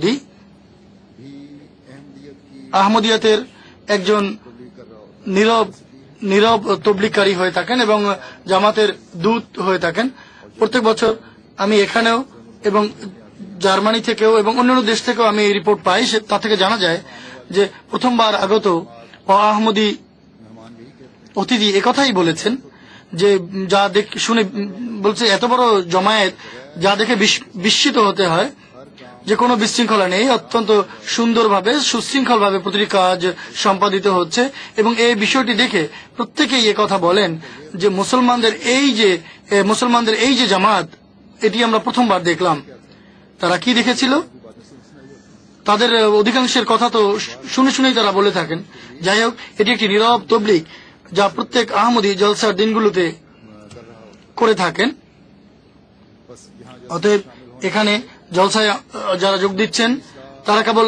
আহমদিয়াতের একজন নীরব নীরব তবলিগকারী হয়ে থাকেন এবং জামাতের দূত হয়ে থাকেন। প্রত্যেক বছর আমি এখানেও এবং জার্মানি থেকেও এবং অন্যান্য দেশ থেকেও আমি এই রিপোর্ট পাই, তা থেকে জানা যায় যে প্রথমবার আগত আহমদি অতিথি একথাই বলেছেন যে যা শুনে বলছে এত বড় জমায়েত যা দেখে বিস্মিত হতে হয় যে কোনো বিশৃঙ্খলা নেই, অত্যন্ত সুন্দরভাবে সুশৃঙ্খলভাবে প্রতিটি কাজ সম্পাদিত হচ্ছে। এবং এই বিষয়টি দেখে প্রত্যেকেই কথা বলেন যে মুসলমানদের এই যে জামাত, এটি আমরা প্রথমবার দেখলাম। তারা কি দেখেছিল? তাদের অধিকাংশের কথা তো শুনেই তারা বলে থাকেন। যাই হোক, এটি একটি নীরব তবলিগ যা প্রত্যেক আহমদি জলসার দিনগুলোতে করে থাকেন। অতএব এখানে জলসায় যারা যোগ দিচ্ছেন তারা কেবল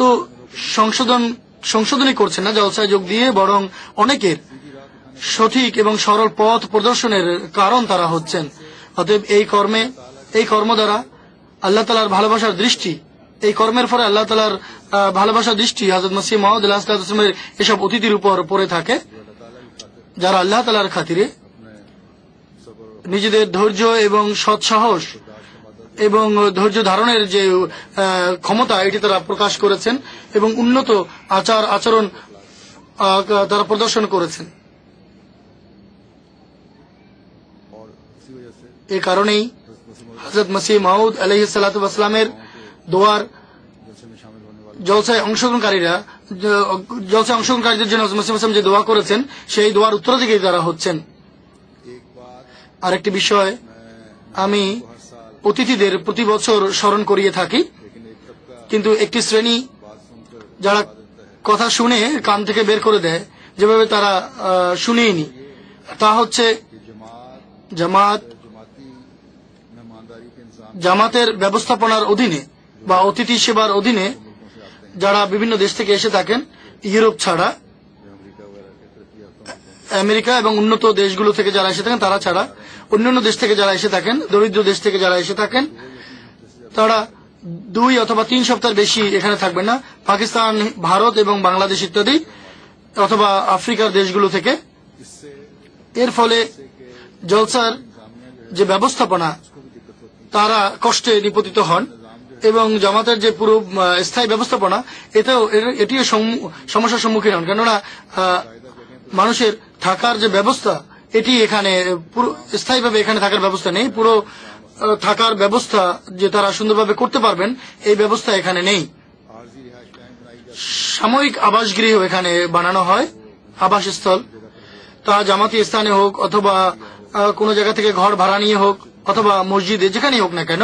সংশোধনই করছেন না জলসায় যোগ দিয়ে, বরং অনেকের সঠিক এবং সরল পথ প্রদর্শনের কারণ তারা হচ্ছেন। অতএব এই কর্ম দ্বারা আল্লাহ তাআলার ভালোবাসার দৃষ্টি, এই কর্মের ফলে আল্লাহ তাআলার ভালোবাসার দৃষ্টি হযরত মসিহ মাউদ আলাইহিস সালামের এসব অতিথির উপর পড়ে থাকে, যারা আল্লাহ তাআলার খাতিরে নিজেদের ধৈর্য এবং সৎসাহস এবং ধৈর্য ধারণের যে ক্ষমতা, এটি তারা প্রকাশ করেছেন এবং উন্নত আচরণ তারা প্রদর্শন করেছেন। এই কারণেই হযরত মসিহ মাউদ আলাইহিস সালাতু ওয়াস সালামের দোয়ার জলসায় অংশগ্রহণকারীদের জন্য হযরত মসিহ মাউদ যে দোয়া করেছেন সেই দোয়ার উত্তরাধিকারী তারা হচ্ছেন। আরেকটি বিষয় আমি অতিথিদের প্রতি বছর স্মরণ করিয়ে থাকি, কিন্তু একটি শ্রেণী যারা কথা শুনে কান থেকে বের করে দেয়, যেভাবে তারা শুনেইনি, তা হচ্ছে জামাতের ব্যবস্থাপনার অধীনে বা অতিথি সেবার অধীনে যারা বিভিন্ন দেশ থেকে এসে থাকেন, ইউরোপ ছাড়া, আমেরিকা এবং উন্নত দেশগুলো থেকে যারা এসে থাকেন তারা ছাড়া অন্যান্য দেশ থেকে যারা এসে থাকেন, দরিদ্র দেশ থেকে যারা এসে থাকেন, তারা 2 অথবা 3 সপ্তাহ বেশি এখানে থাকবেন না। পাকিস্তান, ভারত এবং বাংলাদেশ ইত্যাদি অথবা আফ্রিকার দেশগুলো থেকে। এর ফলে জলসার যে ব্যবস্থাপনা তারা কষ্টে নিপতিত হন এবং জামাতের যে পুরো স্থায়ী ব্যবস্থাপনা এটিও সমস্যার সম্মুখীন হন, কেননা মানুষের থাকার যে ব্যবস্থা এটি এখানে পুরো স্থায়ীভাবে এখানে থাকার ব্যবস্থা নেই। পুরো থাকার ব্যবস্থা যে তারা সুন্দরভাবে করতে পারবেন এই ব্যবস্থা এখানে নেই। সাময়িক আবাসগৃহ এখানে বানানো হয়, আবাসস্থল, তা জামাতি স্থানে হোক অথবা কোনো জায়গা থেকে ঘর ভাড়া নিয়ে হোক অথবা মসজিদে, যেখানেই হোক না কেন।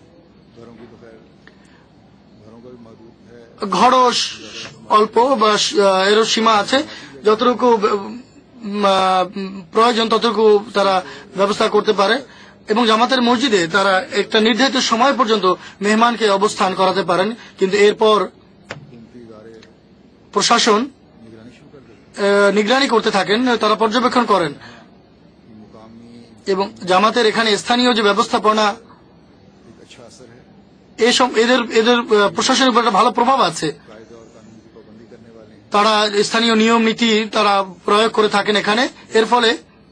ঘরও অল্প বা এরও সীমা আছে, যতটুকু প্রয়োজন ততটুকু তারা ব্যবস্থা করতে পারে। এবং জামাতের মসজিদে তারা একটা নির্ধারিত সময় পর্যন্ত মেহমানকে অবস্থান করাতে পারেন, কিন্তু এরপর প্রশাসন নিগরানি করতে থাকেন, তারা পর্যবেক্ষণ করেন। এবং জামাতের এখানে স্থানীয় যে ব্যবস্থাপনা, এদের প্রশাসনের উপর একটা ভালো প্রভাব আছে। তারা স্থানীয় নিয়ম নীতি তারা প্রয়োগ করে থাকেন এখানে। এর ফলে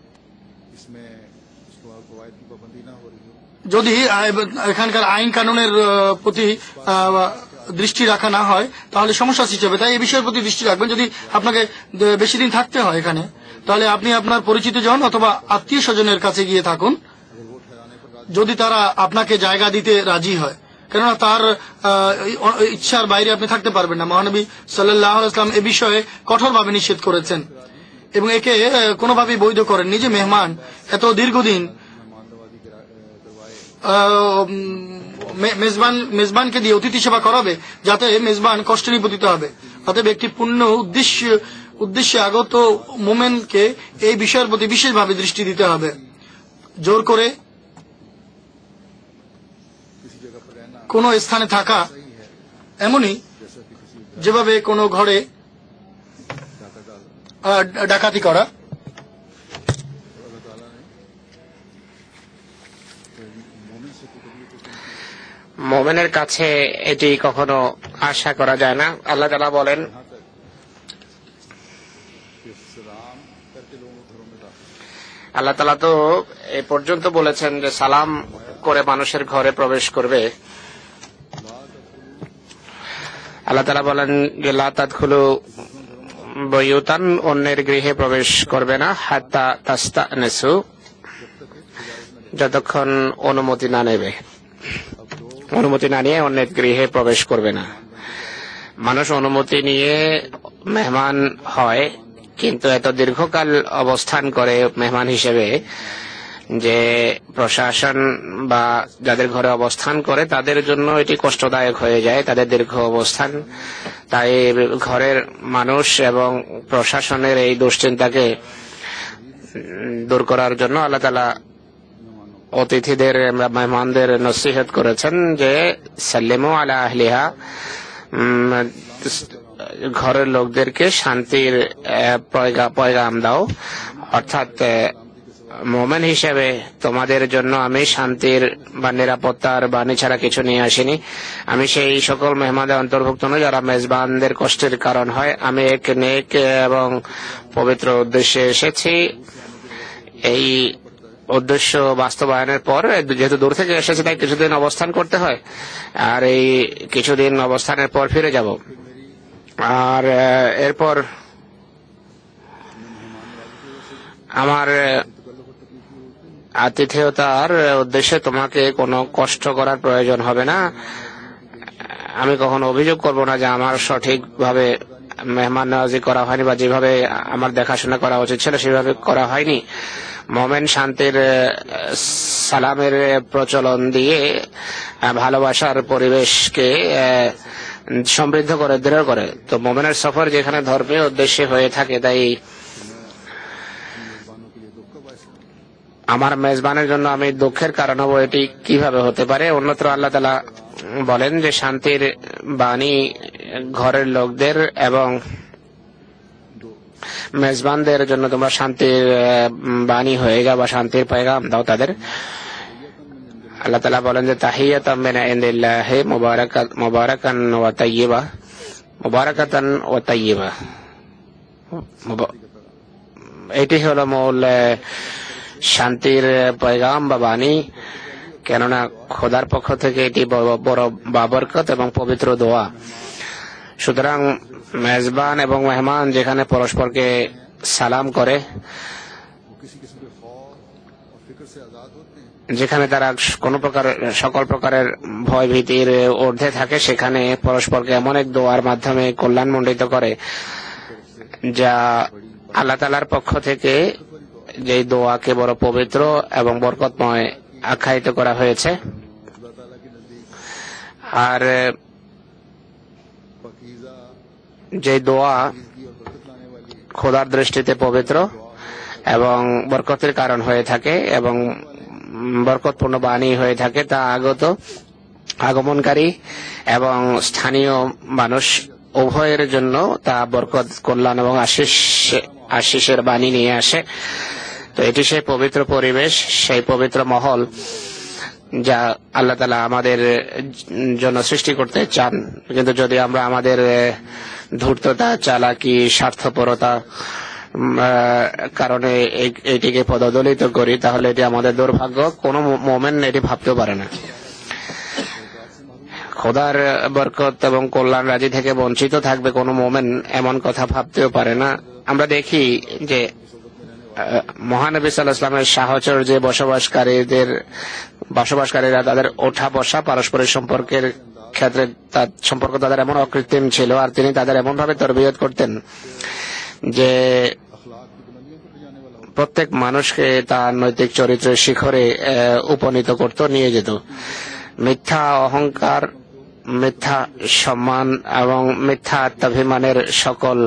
যদি এখানকার আইন কানুনের প্রতি দৃষ্টি রাখা না হয় তাহলে সমস্যা সৃষ্টি হবে। তাই এই বিষয়ের প্রতি দৃষ্টি রাখবেন। যদি আপনাকে বেশি দিন থাকতে হয় এখানে, তাহলে আপনি আপনার পরিচিত জন অথবা আত্মীয় স্বজনের কাছে গিয়ে থাকুন, যদি তারা আপনাকে জায়গা দিতে রাজি হয়, কেননা তার ইচ্ছার বাইরে আপনি থাকতে পারবেন না। মহানবী সাল্লাল্লাহু আলাইহি ওয়াসাল্লাম এ বিষয়ে কঠোরভাবে নিষেধ করেছেন এবং একে কোনোভাবেই বৈধ করেননি যে মেহমান এত দীর্ঘদিন মেজবানকে দিয়ে অতিথি সেবা করাবে যাতে মেজবান কষ্ট নিপতিত হবে। অতএব একটি পূর্ণ উদ্দেশ্যে আগত মোমেনকে এই বিষয়ের প্রতি বিশেষভাবে দৃষ্টি দিতে হবে। জোর করে কোনো স্থানে থাকা এমনই যেভাবে কোনো ঘরে ডাকাতি করা। মুমিনের কাছে এটি কখনো আশা করা যায় না। আল্লাহ তাআলা বলেন, আল্লাহ তাআলা তো এ পর্যন্ত বলেছেন যে সালাম করে মানুষের ঘরে প্রবেশ করবে। আল্লাহ তাআলা বলেন যে লা তাদখুলু বুয়ুতান, অন্যের গৃহে প্রবেশ করবে না, হাত্তা তাস্তানিসু, যতক্ষণ অনুমতি না নেবে। অনুমতি না নিয়ে অন্যের গৃহে প্রবেশ করবে না। মানুষ অনুমতি নিয়ে মেহমান হয়, কিন্তু এত দীর্ঘকাল অবস্থান করে মেহমান হিসেবে যে প্রশাসন বা যাদের ঘরে অবস্থান করে তাদের জন্য এটি কষ্টদায়ক হয়ে যায়, তাদের দীর্ঘ অবস্থান। তাই ঘরের মানুষ এবং প্রশাসনের এই দুশ্চিন্তাকে দূর করার জন্য আল্লাহ তাআলা অতিথিদের, মেহমানদের নসিহত করেছেন যে সাল্লিমু আলা আহলিহা, ঘরের লোকদেরকে শান্তির পয়গাম দাও। অর্থাৎ মুমিন হিসেবে তোমাদের জন্য আমি শান্তির বা নিরাপত্তার বাণী ছাড়া কিছু নিয়ে আসিনি। আমি সেই সকল মেহমানদের অন্তর্ভুক্ত নই যারা মেজবানদের কষ্টের কারণ হয়। আমি এক নেক এবং পবিত্র উদ্দেশ্যে এসেছি। এই উদ্দেশ্য বাস্তবায়নের পর, যেহেতু দূর থেকে এসেছে তাই কিছুদিন অবস্থান করতে হয়, আর এই কিছুদিন অবস্থানের পর ফিরে যাব। আর এরপর আমার আতিথেয়তার উদ্দেশ্যে তোমাকে কোনো কষ্ট করার প্রয়োজন হবে না। আমি কখনো অভিযোগ করব না যে আমার সঠিকভাবে মেহমান নওয়াজি করা হয়নি বা যেভাবে আমার দেখাশোনা করা উচিত ছিল সেভাবে করা হয়নি। মুমিন শান্তির সালামের প্রচলন দিয়ে ভালোবাসার পরিবেশকে সমৃদ্ধ করে, দৃঢ় করে। তো মুমিনের সফর যেখানে ধর্মীয় উদ্দেশ্যে হয়ে থাকে, তাই আমার মেজবানের জন্য আমি দুঃখের কারণ হব, এটি কিভাবে হতে পারে? অন্যত্র আল্লাহ তাআলা বলেন যে শান্তির বাণী ঘরের লোকদের এবং মেজবানদের জন্য তোমরা শান্তির বাণী হয়ে যাও বা শান্তির পয়গাম দাও তাদের। আল্লাহ তাআলা বলেন যে তাহিয়াতাম মিন ইনদিল্লাহি মুবারাকান ওয়া তাইয়্যিবা, মুবারাকাতান ওয়া তাইয়্যিবা। এটি হলো মূল শান্তির পয়গাম বা বাণী, কেননা খোদার পক্ষ থেকে এটি বড় বাবরকত এবং পবিত্র দোয়া। সুতরাং মেজবান এবং মেহমান যেখানে পরস্পরকে সালাম করে, যেখানে তারা কোনো প্রকার সকল প্রকারের ভয় ভীতির ঊর্ধ্বে থাকে, সেখানে পরস্পরকে এমন এক দোয়ার মাধ্যমে কল্যাণমণ্ডিত করে যা আল্লাহ তাআলার পক্ষ থেকে যে দোয়াকে বড় পবিত্র এবং বরকতময় আখ্যায়িত করা হয়েছে। আর যে দোয়া খোদার দৃষ্টিতে পবিত্র এবং বরকতের কারণ হয়ে থাকে এবং বরকতপূর্ণ বাণী হয়ে থাকে, তা আগমনকারী এবং স্থানীয় মানুষ উভয়ের জন্য তা বরকত, কল্যাণ এবং আশিসের বাণী নিয়ে আসে। তো এটি সেই পবিত্র পরিবেশ, সেই পবিত্র মহল যা আল্লাহ তাআলা আমাদের জন্য সৃষ্টি করতে চান। কিন্তু যদি আমরা আমাদের ধূর্ততা, চালাকি, স্বার্থপরতা কারণে এটিকে পদদলিত করি, তাহলে এটি আমাদের দুর্ভাগ্য। কোনো মুমিন এটি ভাবতেও পারে না। খোদার বরকত এবং কল্যাণ রাজি থেকে বঞ্চিত থাকবে কোনো মুমিন, এমন কথা ভাবতেও পারে না। আমরা দেখি যে মহানবী সাল্লাল্লাহু আলাইহি ওয়াসাল্লামের সাহচর্য যে বসবাসকারীরা তাদের ওঠা বসা পারস্পরিক সম্পর্কের ক্ষেত্রে তার সম্পর্ক তাদের এমন অকৃত্রিম ছিল, আর তিনি তাদের এমন ভাবে তরবিয়ত করতেন যে প্রত্যেক মানুষকে তার নৈতিক চরিত্রের শিখরে উপনীত করত, নিয়ে যেত। মিথ্যা অহংকার, মিথ্যা সম্মান এবং মিথ্যা আত্মাভিমানের সকল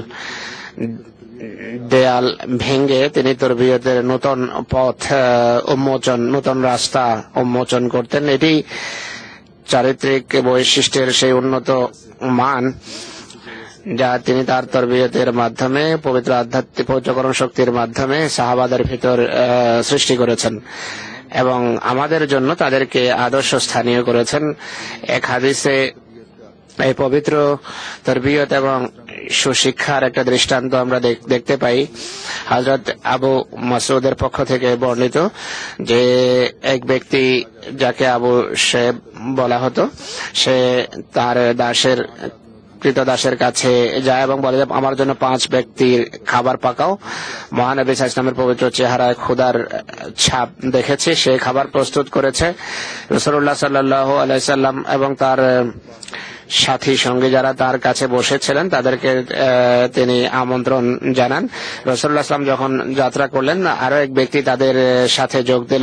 দেয়াল ভেঙে তিনি তরবিয়তের নতুন পথ উন্মোচন, নতুন রাস্তা উন্মোচন করতেন। এটি চারিত্রিক বৈশিষ্ট্যের সেই উন্নত মান যা তিনি তার তরবিয়তের মাধ্যমে, পবিত্র আধ্যাত্মিক পবিত্রকরণ শক্তির মাধ্যমে সাহাবাদের ভিতর সৃষ্টি করেছেন। এবং আমাদের জন্য তাদেরকে আদর্শ স্থানীয় করেছেন। এক হাদিসে এই পবিত্র তরবিয়ত এবং সুশিক্ষার একটা দৃষ্টান্ত আমরা দেখতে পাই। হযরত আবু মাসউদের পক্ষ থেকে বর্ণিত যে এক ব্যক্তি যাকে আবু শেব বলা হতো, সে তার কৃতদাসের কাছে যায় এবং বলে, আমার জন্য 5 ব্যক্তির খাবার পাকাও। মহানবী সাল্লাল্লাহু আলাইহি ওয়াসাল্লামের পবিত্র চেহারায় ক্ষুধার ছাপ দেখেছে, সে খাবার প্রস্তুত করেছে। রাসূলুল্লাহ সাল্লাল্লাহু আলাইহি ওয়াসাল্লাম এবং তার সাথী সঙ্গী যারা তার কাছে বসেছিলেন তাদেরকে তিনি আমন্ত্রণ জানান। রাসূলুল্লাহ সাল্লাল্লাহু আলাইহি ওয়াসাল্লাম যখন যাত্রা করলেন, আরো এক ব্যক্তি তাদের সাথে যোগ দিল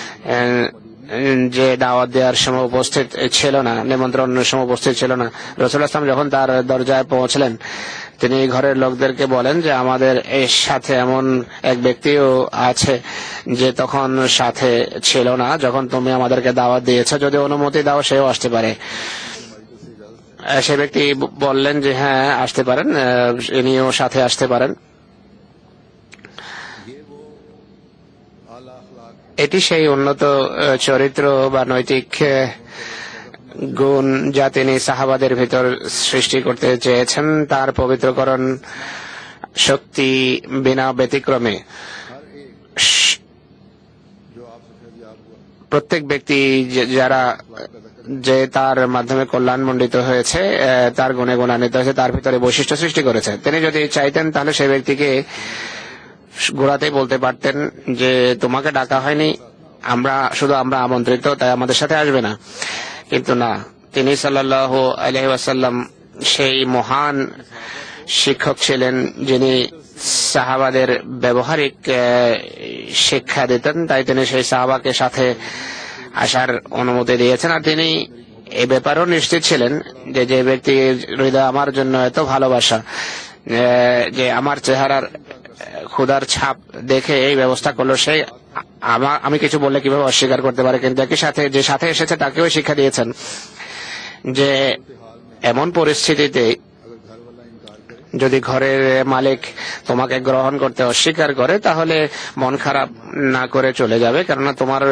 যে দাওয়াত দেওয়ার সময় উপস্থিত ছিল না, নিমন্ত্রণের সময় উপস্থিত ছিল না। রাসূলুল্লাহ সাল্লাল্লাহু আলাইহি ওয়াসাল্লাম যখন তার দরজায় পৌঁছলেন, তিনি ঘরের লোকদেরকে বলেন যে আমাদের এর সাথে এমন এক ব্যক্তিও আছে যে তখন সাথে ছিল না যখন তুমি আমাদেরকে দাওয়াত দিয়েছো, যদি অনুমতি দাও সেও আসতে পারে। সে ব্যক্তি বললেন যে হ্যাঁ আসতে পারেন, ইনিও সাথে আসতে পারেন। এটি সেই উন্নত চরিত্র বা নৈতিক গুণ যা তিনি সাহাবাদের ভিতর সৃষ্টি করতে চেয়েছেন। তার পবিত্রকরণ শক্তি বিনা ব্যতিক্রমে প্রত্যেক ব্যক্তি যে তার মাধ্যমে কল্যাণমণ্ডিত হয়েছে, তার গুণে গুণান্বিত হয়েছে, তার ভিতরে বৈশিষ্ট্য সৃষ্টি করেছে। তিনি যদি চাইতেন তাহলে সেই ব্যক্তিকে গোড়াতেই বলতে পারতেন যে তোমাকে ডাকা হয়নি, আমরা আমন্ত্রিত, তাই আমাদের সাথে আসবে না। কিন্তু না, তিনি সাল্লাল্লাহু আলাইহি ওয়াসাল্লাম সেই মহান শিক্ষক ছিলেন যিনি সাহাবাদের ব্যবহারিক শিক্ষা দিতেন, তাই তিনি সেই সাহাবাকে সাথে আসার অনুমতি দিয়েছেন। আর তিনি এ ব্যাপারেও নিশ্চিত ছিলেন যে যে ব্যক্তির হৃদয় আমার জন্য এত ভালোবাসা, যে আমার চেহারার ক্ষুধার ছাপ দেখে এই ব্যবস্থা করলো, সেই আমি কিছু বললে কিভাবে অস্বীকার করতে পারে। কিন্তু একই সাথে যে সাথে এসেছে তাকেও শিক্ষা দিয়েছেন যে এমন পরিস্থিতিতে যদি ঘরের মালিক তোমাকে গ্রহণ করতে অস্বীকার করে তাহলে মন খারাপ না করে চলে যাবে, কেননা তোমার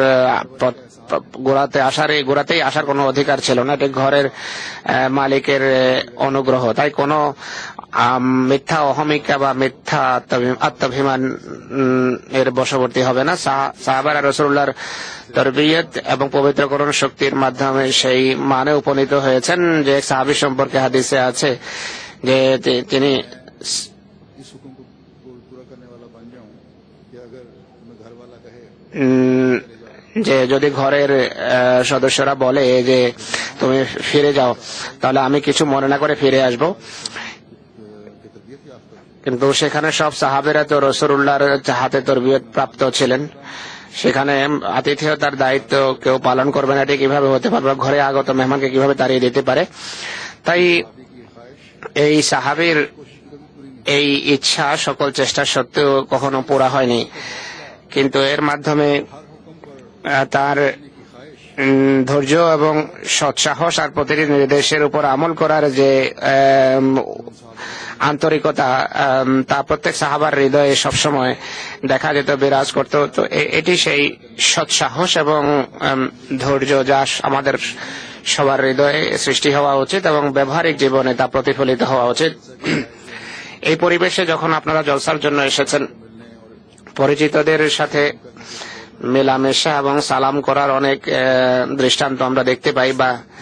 গোড়াতেই আসার কোনো অধিকার ছিল না, এটা ঘরের মালিকের অনুগ্রহ। তাই কোনো মিথ্যা অহমিকা বা মিথ্যা আত্মাভিমান এর বশবর্তী হবে না। সাহাবারা রাসূলুল্লাহর তরবিয়ত এবং পবিত্রকরণ শক্তির মাধ্যমে সেই মানে উপনীত হয়েছেন যে সাহাবী সম্পর্কে হাদিসে আছে যে তিনি যে যদি ঘরের সদস্যরা বলে যে তুমি ফিরে যাও তাহলে আমি কিছু মনে না করে ফিরে আসব। কিন্তু সেখানে সব সাহাবেরা তো রাসূলুল্লাহর হাতে তরবিয়ত প্রাপ্ত ছিলেন, সেখানে আতিথেয়তার দায়িত্ব কেউ পালন করবে না, এটি কিভাবে হতে পারবে? ঘরে আগত মেহমানকে কিভাবে তাড়িয়ে দিতে পারে? তাই এই সাহাবীর এই ইচ্ছা সকল চেষ্টা সত্ত্বেও কখনো পুরা হয়নি, কিন্তু এর মাধ্যমে তার ধৈর্য এবং সৎসাহস আর প্রতিটি নির্দেশের উপর আমল করার যে আন্তরিকতা তা প্রত্যেক সাহাবার হৃদয়ে সবসময় দেখা যেত, বিরাজ করত। তো এটি সেই সৎসাহস এবং ধৈর্য যা আমাদের সবার হৃদয়ে সৃষ্টি হওয়া উচিত এবং ব্যবহারিক জীবনে তা প্রতিফলিত হওয়া উচিত। এই পরিবেশে যখন আপনারা জলসার জন্য এসেছেন, পরিচিতদের সাথে মেলামেশা এবং সালাম করার অনেক দৃষ্টান্ত আমরা দেখতে পাই,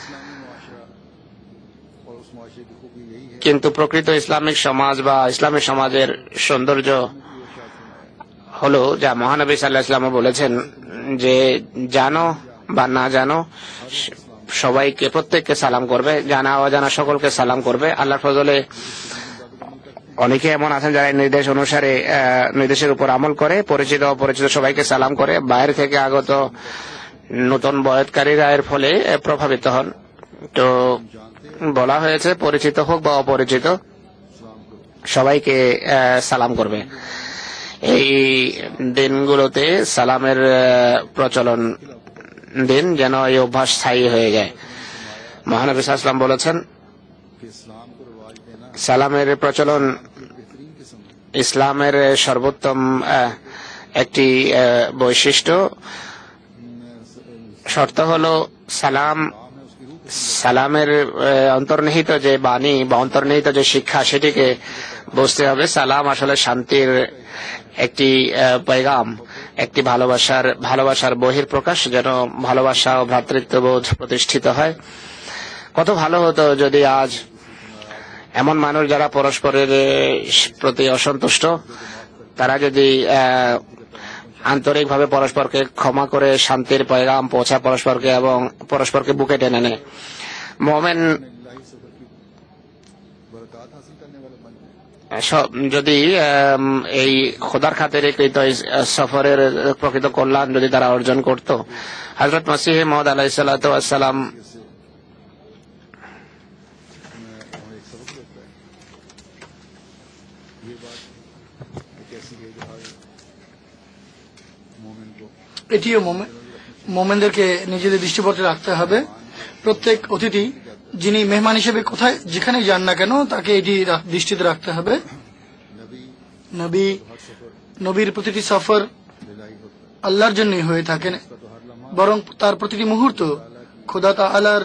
কিন্তু প্রকৃত ইসলামিক সমাজ বা ইসলামিক সমাজের সৌন্দর্য হলো যা মহানবী সাল্লাল্লাহু আলাইহি ওয়াসাল্লাম বলেছেন যে জানো বা না জানো সবাইকে, প্রত্যেককে সালাম করবে, জানা অজানা সকলকে সালাম করবে। আল্লাহর ফজলে অনেকে এমন আছেন যারা নির্দেশ অনুসারে নির্দেশের উপর আমল করে, পরিচিত অপরিচিত সবাইকে সালাম করে। বাইরে থেকে আগত নতুন বয়াতকারীরা এর ফলে প্রভাবিত হন। তো বলা হয়েছে পরিচিত হোক বা অপরিচিত সবাইকে সালাম করবে। এই দিনগুলোতে সালামের প্রচলন দিন যেন এই অভ্যাস স্থায়ী হয়ে যায়। মহানবী সাল্লাল্লাহু আলাইহি ওয়াসাল্লাম বলেছেন সালামের প্রচলন ইসলামের সর্বোত্তম একটি বৈশিষ্ট্য। শর্ত হলো সালামের অন্তর্নিহিত যে বাণী বা অন্তর্নিহিত যে শিক্ষা সেটিকে বুঝতে হবে। সালাম আসলে শান্তির একটি পয়গাম, একটি ভালোবাসার বহিঃপ্রকাশ, যেন ভালোবাসা ও ভ্রাতৃত্ববোধ প্রতিষ্ঠিত হয়। কত ভালো হতো যদি আজ এমন মানুষ যারা পরস্পরের প্রতি অসন্তুষ্ট, তারা যদি আন্তরিকভাবে পরস্পরকে ক্ষমা করে শান্তির পয়গাম পৌঁছা পরস্পরকে এবং পরস্পরকে বুকে টেনে নেয়। মোমেন যদি এই খোদার খাতিরে কৃত সফরের প্রকৃত কল্যাণ যদি তারা অর্জন করত, হযরত মসিহ মউদ আলাইহিস সালাতু ওয়াস সালাম এটিও মোমেনদেরকে নিজেদের দৃষ্টিপথে রাখতে হবে। প্রত্যেক অতিথি যিনি মেহমান হিসেবে কোথায় যেখানে যান না কেন, তাকে এটি দৃষ্টিতে রাখতে হবে। নবীর প্রতিটি সফর আল্লাহর জন্যই হয়ে থাকেন, বরং তার প্রতিটি মুহূর্ত খোদা তাআলার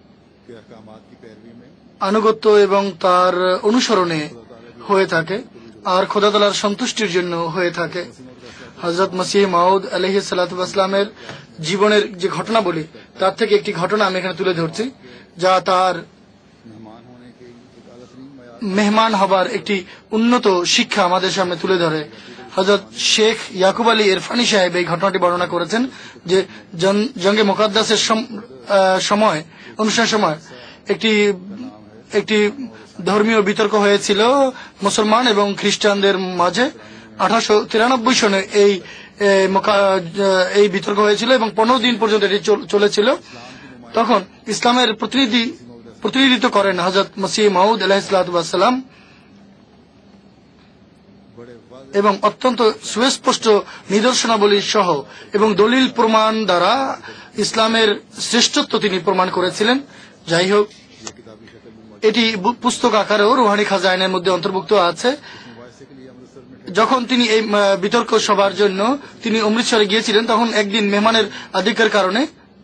আনুগত্য এবং তার অনুসরণে হয়ে থাকে, আর খোদা তাআলার সন্তুষ্টির জন্য হয়ে থাকে। হযরত মসিহ মাউদ আলাইহিস সালাতু ওয়াস সালামের জীবনের যে ঘটনা বলি, তার থেকে একটি ঘটনা আমি এখানে তুলে ধরছি, যা তার মেহমান হবার একটি উন্নত শিক্ষা আমাদের সামনে তুলে ধরে। হযরত শেখ ইয়াকুব আলী ইরফানি সাহেব এই ঘটনাটি বর্ণনা করেছেন যে জঙ্গে মুকাদ্দাসের অনুষ্ঠানের সময় একটি ধর্মীয় বিতর্ক হয়েছিল মুসলমান এবং খ্রিস্টানদের মাঝে। 1893 সনে এই বিতর্ক হয়েছিল এবং 15 দিন পর্যন্ত এটি চলেছিল। তখন ইসলামের প্রতিনিধিত্ব করেন হযরত মসিহ মাউদ আলাইহিস সালাতু ওয়াস সালাম এবং অত্যন্ত সুস্পষ্ট নিদর্শনাবলী সহ এবং দলিল প্রমাণ দ্বারা ইসলামের শ্রেষ্ঠত্ব তিনি প্রমাণ করেছিলেন। যাই হোক, এটি পুস্তক আকারেও রুহানি খাজাইনের মধ্যে অন্তর্ভুক্ত আছে। যখন তিনি এই বিতর্ক সভার জন্য তিনি অমৃতসরে গিয়েছিলেন, তখন একদিন মেহমানের আধিক্যের কারণে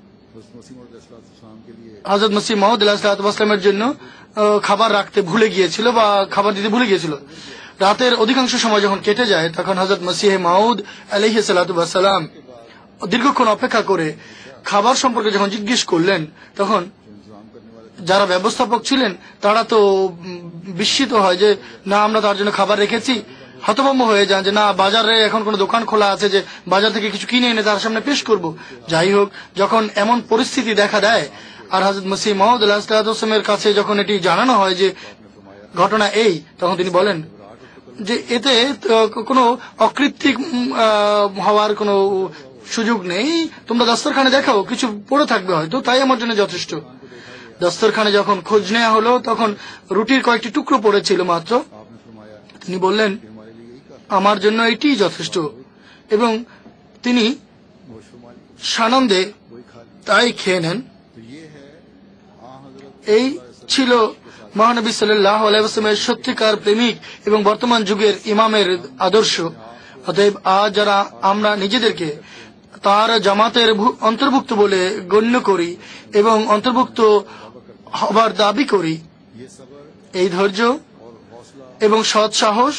হযরত মসিহ মাউদ আলাইহিস সালাতু ওয়াস সালামের জন্য খাবার রাখতে ভুলে গিয়েছিল বা খাবার দিতে ভুলে গিয়েছিল। রাতের অধিকাংশ সময় যখন কেটে যায়, তখন হযরত মসিহ মাউদ আলাইহিস সালাতু ওয়াস সালাম দীর্ঘক্ষণ অপেক্ষা করে খাবার সম্পর্কে যখন জিজ্ঞেস করলেন, তখন যারা ব্যবস্থাপক ছিলেন তারা তো বিস্মিত হয় যে না, আমরা তার জন্য খাবার রেখেছি। হতভম্ব হয়ে যান যে না, বাজারে এখন কোনো দোকান খোলা আছে যে বাজার থেকে কিছু কিনে এনে তার সামনে পেশ করব। যাই হোক, যখন এমন পরিস্থিতি দেখা দেয় আর হযরত মসিহ মাউদ আলাইহিস সালাতু ওয়াস সালামের কাছে যখন এটি জানানো হয় যে ঘটনা এই, তখন তিনি বলেন যে এতে কোনো অকৃত্রিম হওয়ার কোনো সুযোগ নেই। তোমরা দস্তরখানে দেখাও, কিছু পড়ে থাকবে হয়তো, তাই আমার জন্য যথেষ্ট। দস্তরখানে যখন খোঁজ নেওয়া হলো, তখন রুটির কয়েকটি টুকরো পড়েছিল মাত্র। তিনি বললেন আমার জন্য এটি যথেষ্ট, এবং তিনি সানন্দে তাই খেয়ে নেন। এই ছিল মহানবী সাল্লাল্লাহু আলাইহি ওয়াসাল্লামের সত্যিকার প্রেমিক এবং বর্তমান যুগের ইমামের আদর্শ। অতএব আজ যারা আমরা নিজেদেরকে তার জামাতের অন্তর্ভুক্ত বলে গণ্য করি এবং অন্তর্ভুক্ত হবার দাবি করি, এই ধৈর্য এবং সৎ সাহস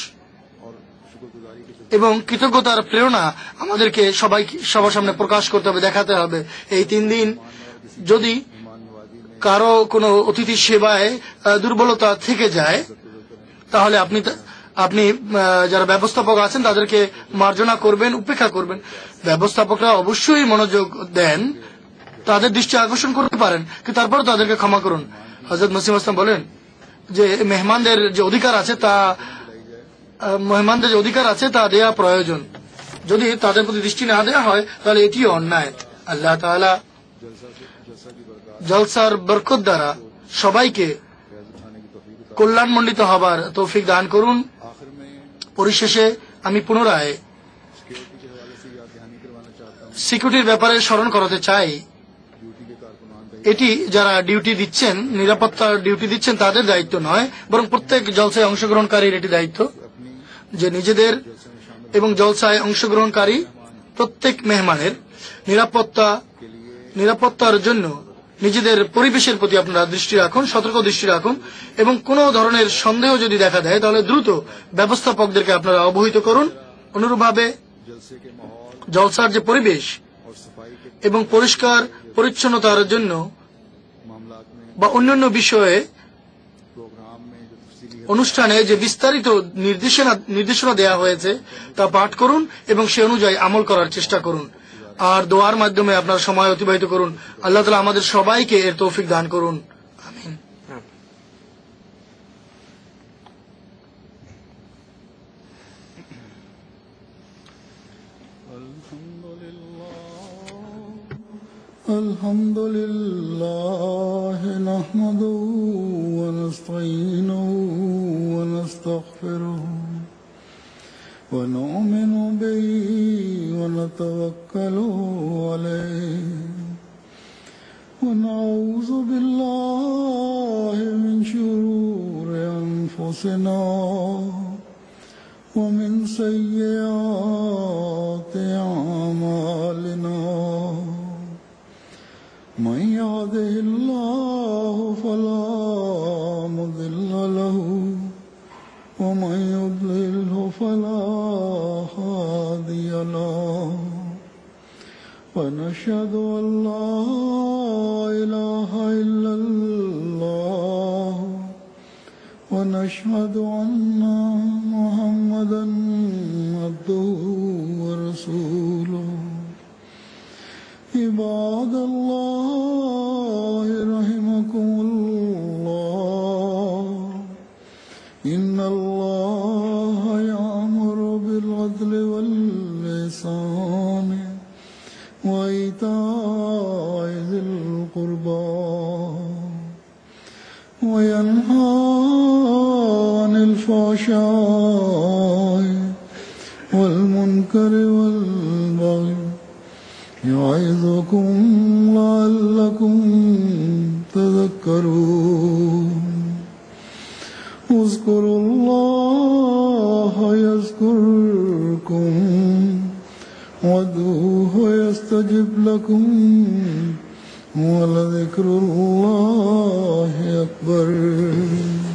এবং কৃতজ্ঞতার প্রেরণা আমাদেরকে সবার সামনে প্রকাশ করতে হবে, দেখাতে হবে। এই 3 দিন যদি কারো কোনো অতিথি সেবায় দুর্বলতা থেকে যায়, তাহলে আপনি যারা ব্যবস্থাপক আছেন তাদেরকে মার্জনা করবেন, উপেক্ষা করবেন। ব্যবস্থাপকরা অবশ্যই মনোযোগ দেন, তাদের দৃষ্টি আকর্ষণ করতে পারেন, কিন্তু তারপরে তাদেরকে ক্ষমা করুন। হযরত মসিহ মাউদ বলেন যে মেহমানদের যে অধিকার আছে তা দেয়া প্রয়োজন। যদি তাদের প্রতি দৃষ্টি না দেওয়া হয়, তাহলে এটিও অন্যায়। আল্লাহ তাআলা জলসার বরকত দ্বারা সবাইকে কল্যাণমণ্ডিত হবার তৌফিক দান করুন। পরিশেষে আমি পুনরায় সিকিউরিটির ব্যাপারে স্মরণ করাতে চাই। এটি যারা ডিউটি দিচ্ছেন, নিরাপত্তার ডিউটি দিচ্ছেন, তাদের দায়িত্ব নয়, বরং প্রত্যেক জলসায় অংশগ্রহণকারীর এটি দায়িত্ব যে নিজেদের এবং জলসায় অংশগ্রহণকারী প্রত্যেক মেহমানের নিরাপত্তা নিরাপত্তার জন্য নিজেদের পরিবেশের প্রতি আপনারা দৃষ্টি রাখুন, সতর্ক দৃষ্টি রাখুন, এবং কোনো ধরনের সন্দেহ যদি দেখা দেয় তাহলে দ্রুত ব্যবস্থাপকদেরকে আপনারা অবহিত করুন। অনুরূপভাবে জলসার যে পরিবেশ এবং পরিষ্কার পরিচ্ছন্নতার জন্য বা অন্যান্য বিষয়ে অনুষ্ঠানে যে বিস্তারিত নির্দেশনা দেওয়া হয়েছে তা পাঠ করুন এবং সে অনুযায়ী আমল করার চেষ্টা করুন। আর দোয়ার মাধ্যমে আপনার সময় অতিবাহিত করুন। আল্লাহ তাআলা আমাদের সবাইকে এর তৌফিক দান করুন। আমিন। الحمد لله نحمده ونستعينه ونستغفره ونؤمن به ونتوكل عليه ونعوذ بالله من شرور أنفسنا ومن سيئات أعمالنا من يهده الله فلا مضل له ومن يضلله فلا هادي له ونشهد أن لا إله إلا الله ونشهد أن محمدا عبده ورسوله عباد الله رحمكم الله إن الله يأمر بالعدل والإحسان وإيتاء ذي القربى وينهى عن الفحشاء والمنكر والبغي يعظكم لعلكم تذكرون اذكروا الله يذكركم وادعوه يستجب لكم ولذكر الله أكبر